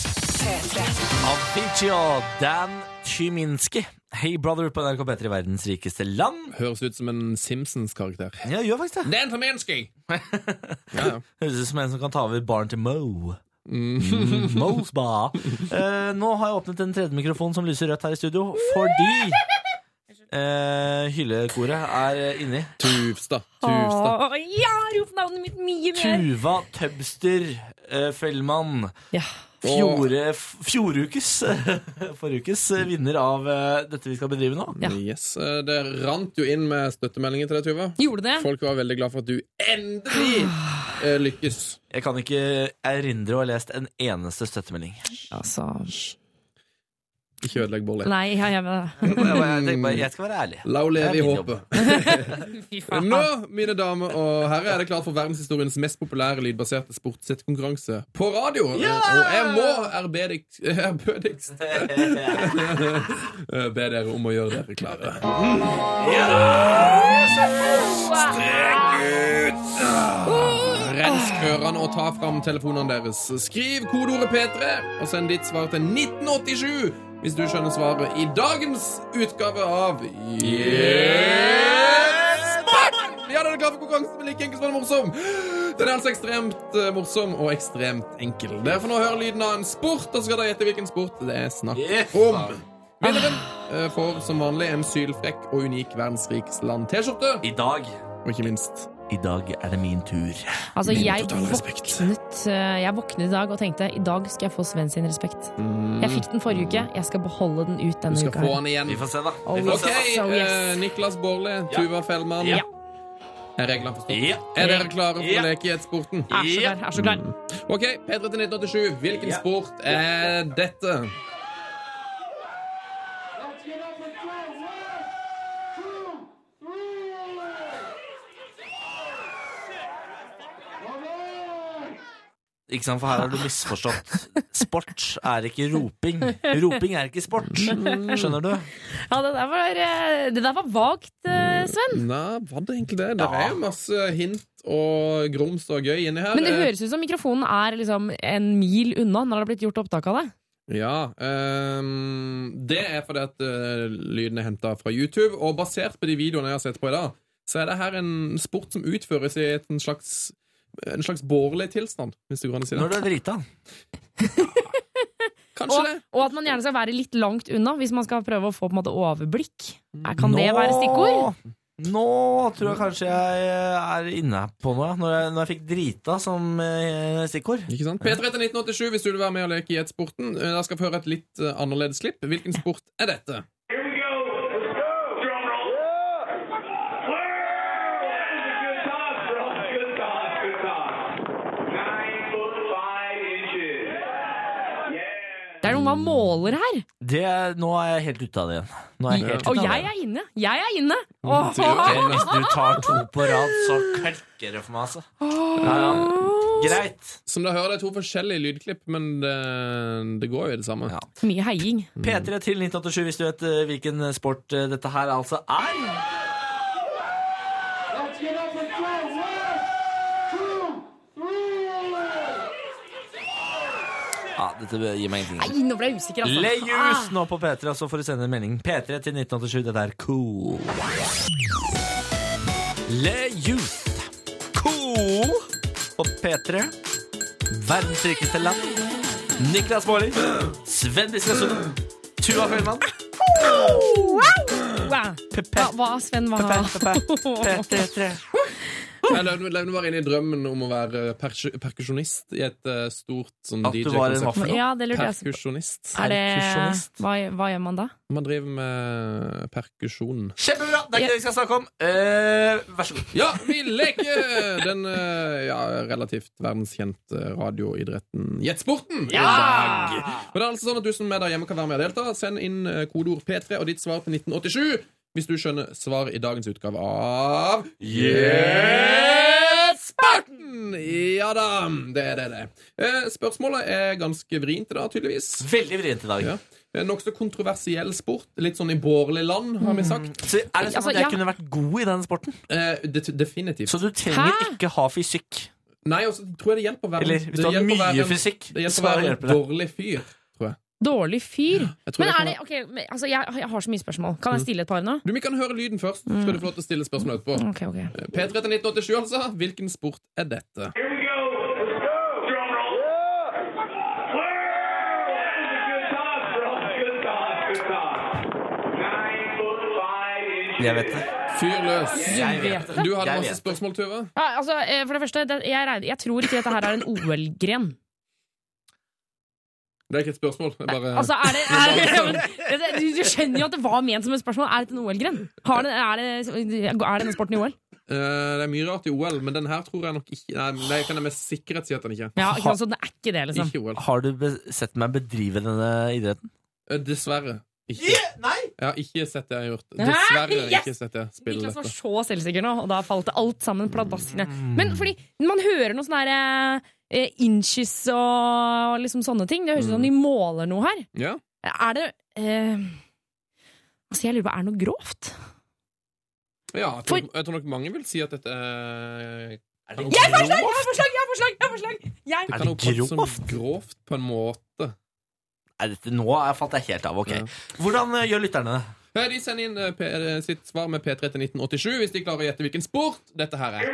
Avicii og Dan Tyminski. Hey brother på N R K P tre, verdens rikeste land. Høres ut som en Simpsons-karakter. Ja, gjør faktisk det. Dan Tyminski! Ja, ja. Høres ut som en som kan ta over baren til Mo. Mm. Mm, Mo's Bar. Eh, nå har jeg åpnet en tredje mikrofon som lyser rødt her i studio, fordi eh, hyllekoret er inni. Tuvstad. Tuvstad. Åh, ja, rop navnet mitt mye mer. Tuva Tøbster eh, Fellmann. Ja. Fjore, fjorukes Forukes vinner av uh, dette vi skal bedrive nå. Ja. Yes, Det rant jo inn med støttemeldinger til deg, Tuva. Gjorde det? Folk var veldig glad for at du endelig eh, lykkes. Jeg kan ikke erindre å ha lest en eneste støttemelding. Altså... Ikke ødelegg Bårli. Nei, jeg, jeg, jeg, jeg, bare, jeg skal være ærlig. La henne leve i håpet. Nå, mine damer og herrer, er det klart for verdenshistoriens mest populære lydbaserte sportssettkonkurranse på radio. Ja! Og jeg må ærbødigst ærbødigst be dere om å gjøre dere klare. Ja! Strek ut! Rensk ørene og ta fram telefonene deres. Skriv kodeordet P tre og send ditt svar til nitten åttisju hvis du skjønner svaret i dagens utgave av Yes! Ja, den er klar for konkurransen, men like enkel som den er morsom. Den er altså ekstremt uh, morsom og ekstremt enkel. Dere får nå høre lyden av en sport, og så skal dere gjette hvilken sport det er snakk om. Vinneren uh, får som vanlig en sylfrekk og unik verdensrikes land-T-skjorte. I dag, og ikke minst, i dag er det min tur. Altså, Min jeg totale respekt. våknet, jeg våknet i dag og tenkte i dag skal jeg få Sven sin respekt. Mm. Jeg fikk den forrige uke. Jeg skal beholde den ut Du denne skal uka. få den igjen. Vi får se da. Oh, Vi får Ok, se da. So, yes. eh, Niklas Bårli, Tuva Fellmann. Ja. Er reglene forstått? Ja. Er dere klare for Ja. å leke i et sporten? Er så klar, er så klar. Ok, P tre til nitten åttisju. Hvilken Ja. sport er dette? Ikke sant, for her har du misforstått. Sport er ikke roping. Roping er ikke sport. Skjønner du? Ja, det der var, eh, det der var vagt, eh, Sven. Nei, var det egentlig det? Det Ja. er jo masse hint og grums og gøy inni her. Men det Eh, høres ut som mikrofonen er liksom en mil unna når det har blitt gjort opptak av det. Ja, ehm, det er fordi at uh, lyden er hentet fra YouTube, og basert på de videoene jeg har sett på i dag, så er det her en sport som utføres i et, en slags en slags bårlig tilstand, hvis du kan si det. Når du er drita. Kanskje Og, det. og at man gjerne skal være litt langt unna hvis man skal prøve å få på en måte overblikk. Eh, Kan det være stikkord? Nå tror jeg kanskje jeg er inne på noe. Når jeg, når jeg fikk drita som eh, stikkord. Ikke sant? P tre til nitten åttisju hvis du vil være med og leke i et sporten. Eh, Da skal vi høre et litt eh, annerledes klipp. Hvilken sport er dette? Here we go. Let's go. Drum roll. Good toss, bro. Good toss. Good toss. Nine foot five inches. Yeah. Det er noe man måler her. Det, nå er jeg helt ute av det igjen. Nå er jeg helt Og ute av jeg det. er inne. Jeg er inne. Åh. Ok, Hvis du tar to på rad, så klikker det for meg, altså. Ja, ja. Greit. Som dere hører, det er to forskjellige lydklipp, men det, det går jo i det samme. Ja. Mye heiing. P tre til nitten åttisju hvis du vet eh, hvilken sport eh, dette her altså er. Ja, dette gir meg ingenting. Nei, nå ble jeg usikker, altså. Lejus nå på P tre, så får du sende en melding. P tre til nitten åttisju, det der cool. Lejus. Cool på P tre. Verdens rikeste land. Niklas Bårli. Sven Biskasund. Tuva Fellmann. Wow. Hva, Pepe. hva Sven var Pepe, Pepe. P tre. Jeg levde, levde bare inn i drømmen om å være perku- perkusjonist i et uh, stort sånn At du var en hva D J-konsept. for noe? Ja, det lurte jeg også på. Perkusjonist. Er det, Perkusjonist. hva, hva gjør man da? Man driver med perkusjon. Kjempebra, det er ikke det vi skal snakke om. Eh, vær så god. Ja, vi leker den uh, ja, relativt verdenskjente radioidretten Jetsporten i dag. Og det er altså sånn at du som er der hjemme kan være med og delta. Send inn uh, kodeord P tre og ditt svar til nitten åttisju hvis du skjønner svaret i dagens utgave av Jetsporten! Ja da, det er det det. Eh, spørsmålet er ganske vrient i dag, tydeligvis. Veldig vrient i dag. Ja. Eh, Nokså kontroversiell sport. Litt sånn i bårlig land, har vi sagt. Så er det sånn Altså, at jeg ja. kunne vært god i den sporten? Eh, det, definitivt. Så du trenger Hæ? ikke ha fysikk. Nei, og så tror jeg det hjelper å være Eller hvis det du har hjelper å være mye en- fysikk, Det hjelper så å være en hjelper det. dårlig fyr, tror Dårlig fyr. Jeg tror Men det er kan det, ok, men, altså, jeg, jeg har så mye spørsmål. Kan jeg stille et par nå? Du, Vi kan høre lyden først, så skal du få lov til å stille spørsmål etterpå. Ok, ok. P tre til nitten åttisju, altså. Hvilken sport er dette? Jeg vet det. Fyr løs. Jeg vet det. Du hadde Jeg masse vet det. spørsmål, Tuva. Ja, altså, eh, for det første, det, jeg, regner, jeg tror ikke dette her er en O L-gren. Det er ikke et spørsmål. Det er bare... Altså, er det, er det, du, du skjønner jo at det var ment som et spørsmål. Er dette en O L-gren? Er, det, er, det, er denne sporten i O L? Eh, det er mye rart i O L, men den her tror jeg nok ikke. Nei, det kan jeg med sikkerhet si at den ikke er. Ja, ikke, altså, det er ikke det, liksom. Ikke O L. Har du be- sett meg bedrive denne idretten? Eh, Dessverre. Ikke. Yeah, nei! Jeg har ikke sett det jeg har gjort. Dessverre Yes! ikke sett det spille Niklas var dette. så selvsikker nå, og da falt alt sammen pladaskene. Men fordi man hører noe sånn her eh, inches og liksom sånne ting. Det høres ut som de måler noe her. Ja. Er det eh, Altså, jeg lurer på, er det noe grovt? Ja, jeg tror, jeg tror nok mange vil si at dette er Er det Jeg har forslag! Jeg har forslag! Jeg har forslag! Jeg har forslag! Jeg... Det Er kan det oppfattes som grovt? grovt på en måte. Er dette, nå falt jeg helt av, ok. Ja. Hvordan eh, gjør lytterne det? Ja, de sender inn eh, P eh, sitt svar med P tre til nitten åttisju hvis de klarer å gjette hvilken sport dette her er.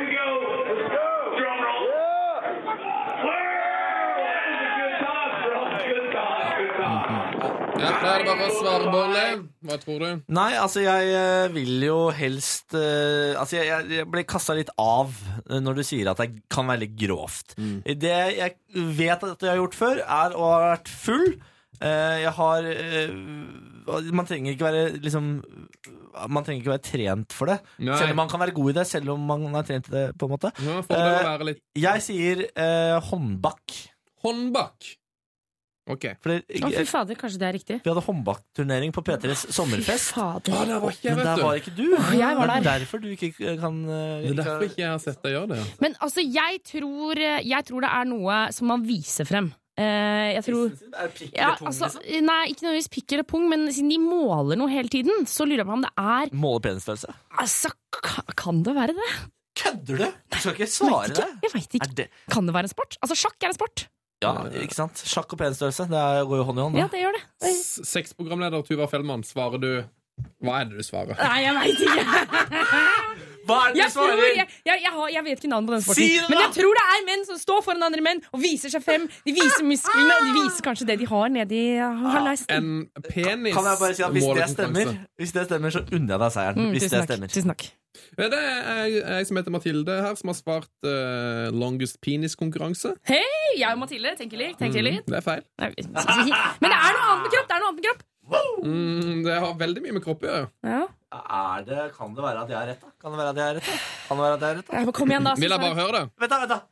Ja, da er det bare å svare, Bolle. Hva tror du? Nei, altså jeg eh, vil jo helst eh, Altså jeg, jeg- jeg ble kastet litt av eh, når du sier at det kan være litt grovt. Det jeg vet at jeg har gjort før, er å ha vært full. Eh, Jeg har eh, Man trenger ikke være liksom Man trenger ikke være trent for det. Nei. Selv om man kan være god i det, selv om man har trent i det, på en måte. Ja, får det Eh, være litt Jeg sier eh, håndbakk. håndbak. Ok. For det, Å, fy fader, kanskje det er riktig. vi hadde håndbakkturnering på P tres sommerfest. Fader. Å, der var ikke jeg, Men der vet var du. ikke du. jeg var Det er der. derfor du ikke kan eh, Det er derfor ikke jeg har sett deg gjøre det. Ja. Men altså, jeg tror, jeg tror det er noe som man viser frem. Eh, jeg tror ja, altså, Nei, ikke nødvendigvis pikk eller pung, men siden de måler noe hele tiden, så lurer jeg på om det er Måle penisstørrelse. Altså, ka- kan det være det? Kødder du? Du skal ikke Jeg svare vet det. ikke. Jeg vet ikke. Er det? Kan det være en sport? Altså, sjakk er en sport. Ja, ikke sant? Sjakk og penisstørrelse, det er- går jo hånd i hånd. Ja, Da. det gjør det. S- Sexprogramleder Tuva Fellmann, svarer du Hva er det du svarer? Nei, jeg veit ikke. Hva er det Jeg, du tror, svarer? jeg, jeg, jeg, har, jeg vet ikke navnet på den sporten. Si det da! Men jeg tror det er menn som står foran andre menn og viser seg frem. De viser musklene, og de viser kanskje det de har nedi halleisen. En penis Kan jeg bare si at hvis det stemmer, målekonkurranse. hvis det stemmer, så unner jeg deg seieren. Mm, hvis tusen det takk. stemmer. Tusen takk. Ja, det er jeg, jeg som heter Mathilde her, som har svart eh, longest penis-konkurranse. Hei, jeg og Mathilde tenker litt. Tenker litt. Det er feil. Nei, men det er noe annet med kropp! Det er noe annet med kropp. Mm, det har veldig mye med kropp å gjøre. Ja. Er det, kan det være at jeg har rett, da? Kan det være at jeg har rett, da? Kan det være at jeg har rett, da? Ja, men kom igjen, da. Vil jeg bare høre det? Vent, da, vent, da.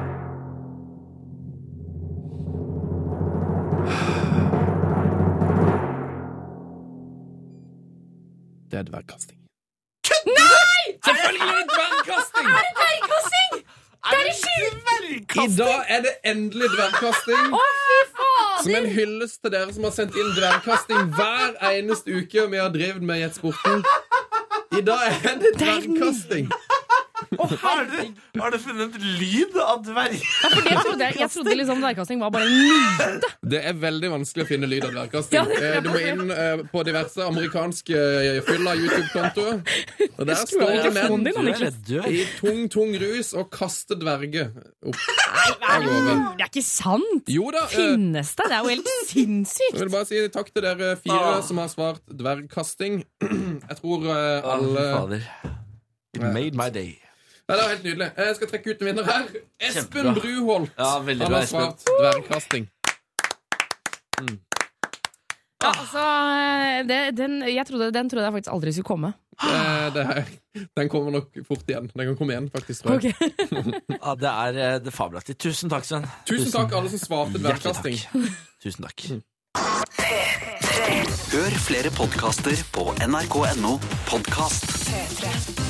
Det er dvergkasting. Nei! Selvfølgelig er det dvergkasting! Er det dvergkasting? Det er det sjukt! I dag er det endelig dvergkasting. Å, fy fader! Som en hyllest til dere som har sendt inn dvergkasting hver eneste uke vi har drevet med Jetsporten. I dag er det dvergkasting. Har du, har du funnet lyd av dverg? Ja, for det trodde jeg, jeg trodde liksom dvergkasting var bare en myte. Det er veldig vanskelig å finne lyd av dvergkasting. Ja, det er Eh, du må inn eh, på diverse amerikanske eh, fylla YouTube-kontoer. Og der står det telefonen menn din, Du er Niklas. redd, du er. i tung, tung rus og kaster dverger opp. Nei, hva er det? går det. Det er ikke sant! Jo da. eh, Finnes det? Det er jo helt Jeg sinnssykt. vil bare si takk til dere fire Ah. som har svart dvergkasting. Jeg tror eh, Å, alle fy fader. It made my day. Ja, det var helt nydelig. Jeg skal trekke ut en vinner her. Espen Kjempebra. Bruholt. Ja, veldig Han bra, har Espen. svart dvergkasting. Ja, altså, det, den, jeg trodde, den trodde jeg faktisk aldri skulle komme. Eh, det er, den kommer nok fort igjen. Den kan komme igjen, faktisk, tror jeg. Ok. Ja, det er eh, det er fabelaktig. Tusen takk, Sven. Tusen takk, alle som svarte Hjertelig dvergkasting. takk. Tusen takk. Hør flere podkaster på n r k punktum no podkast. P tre.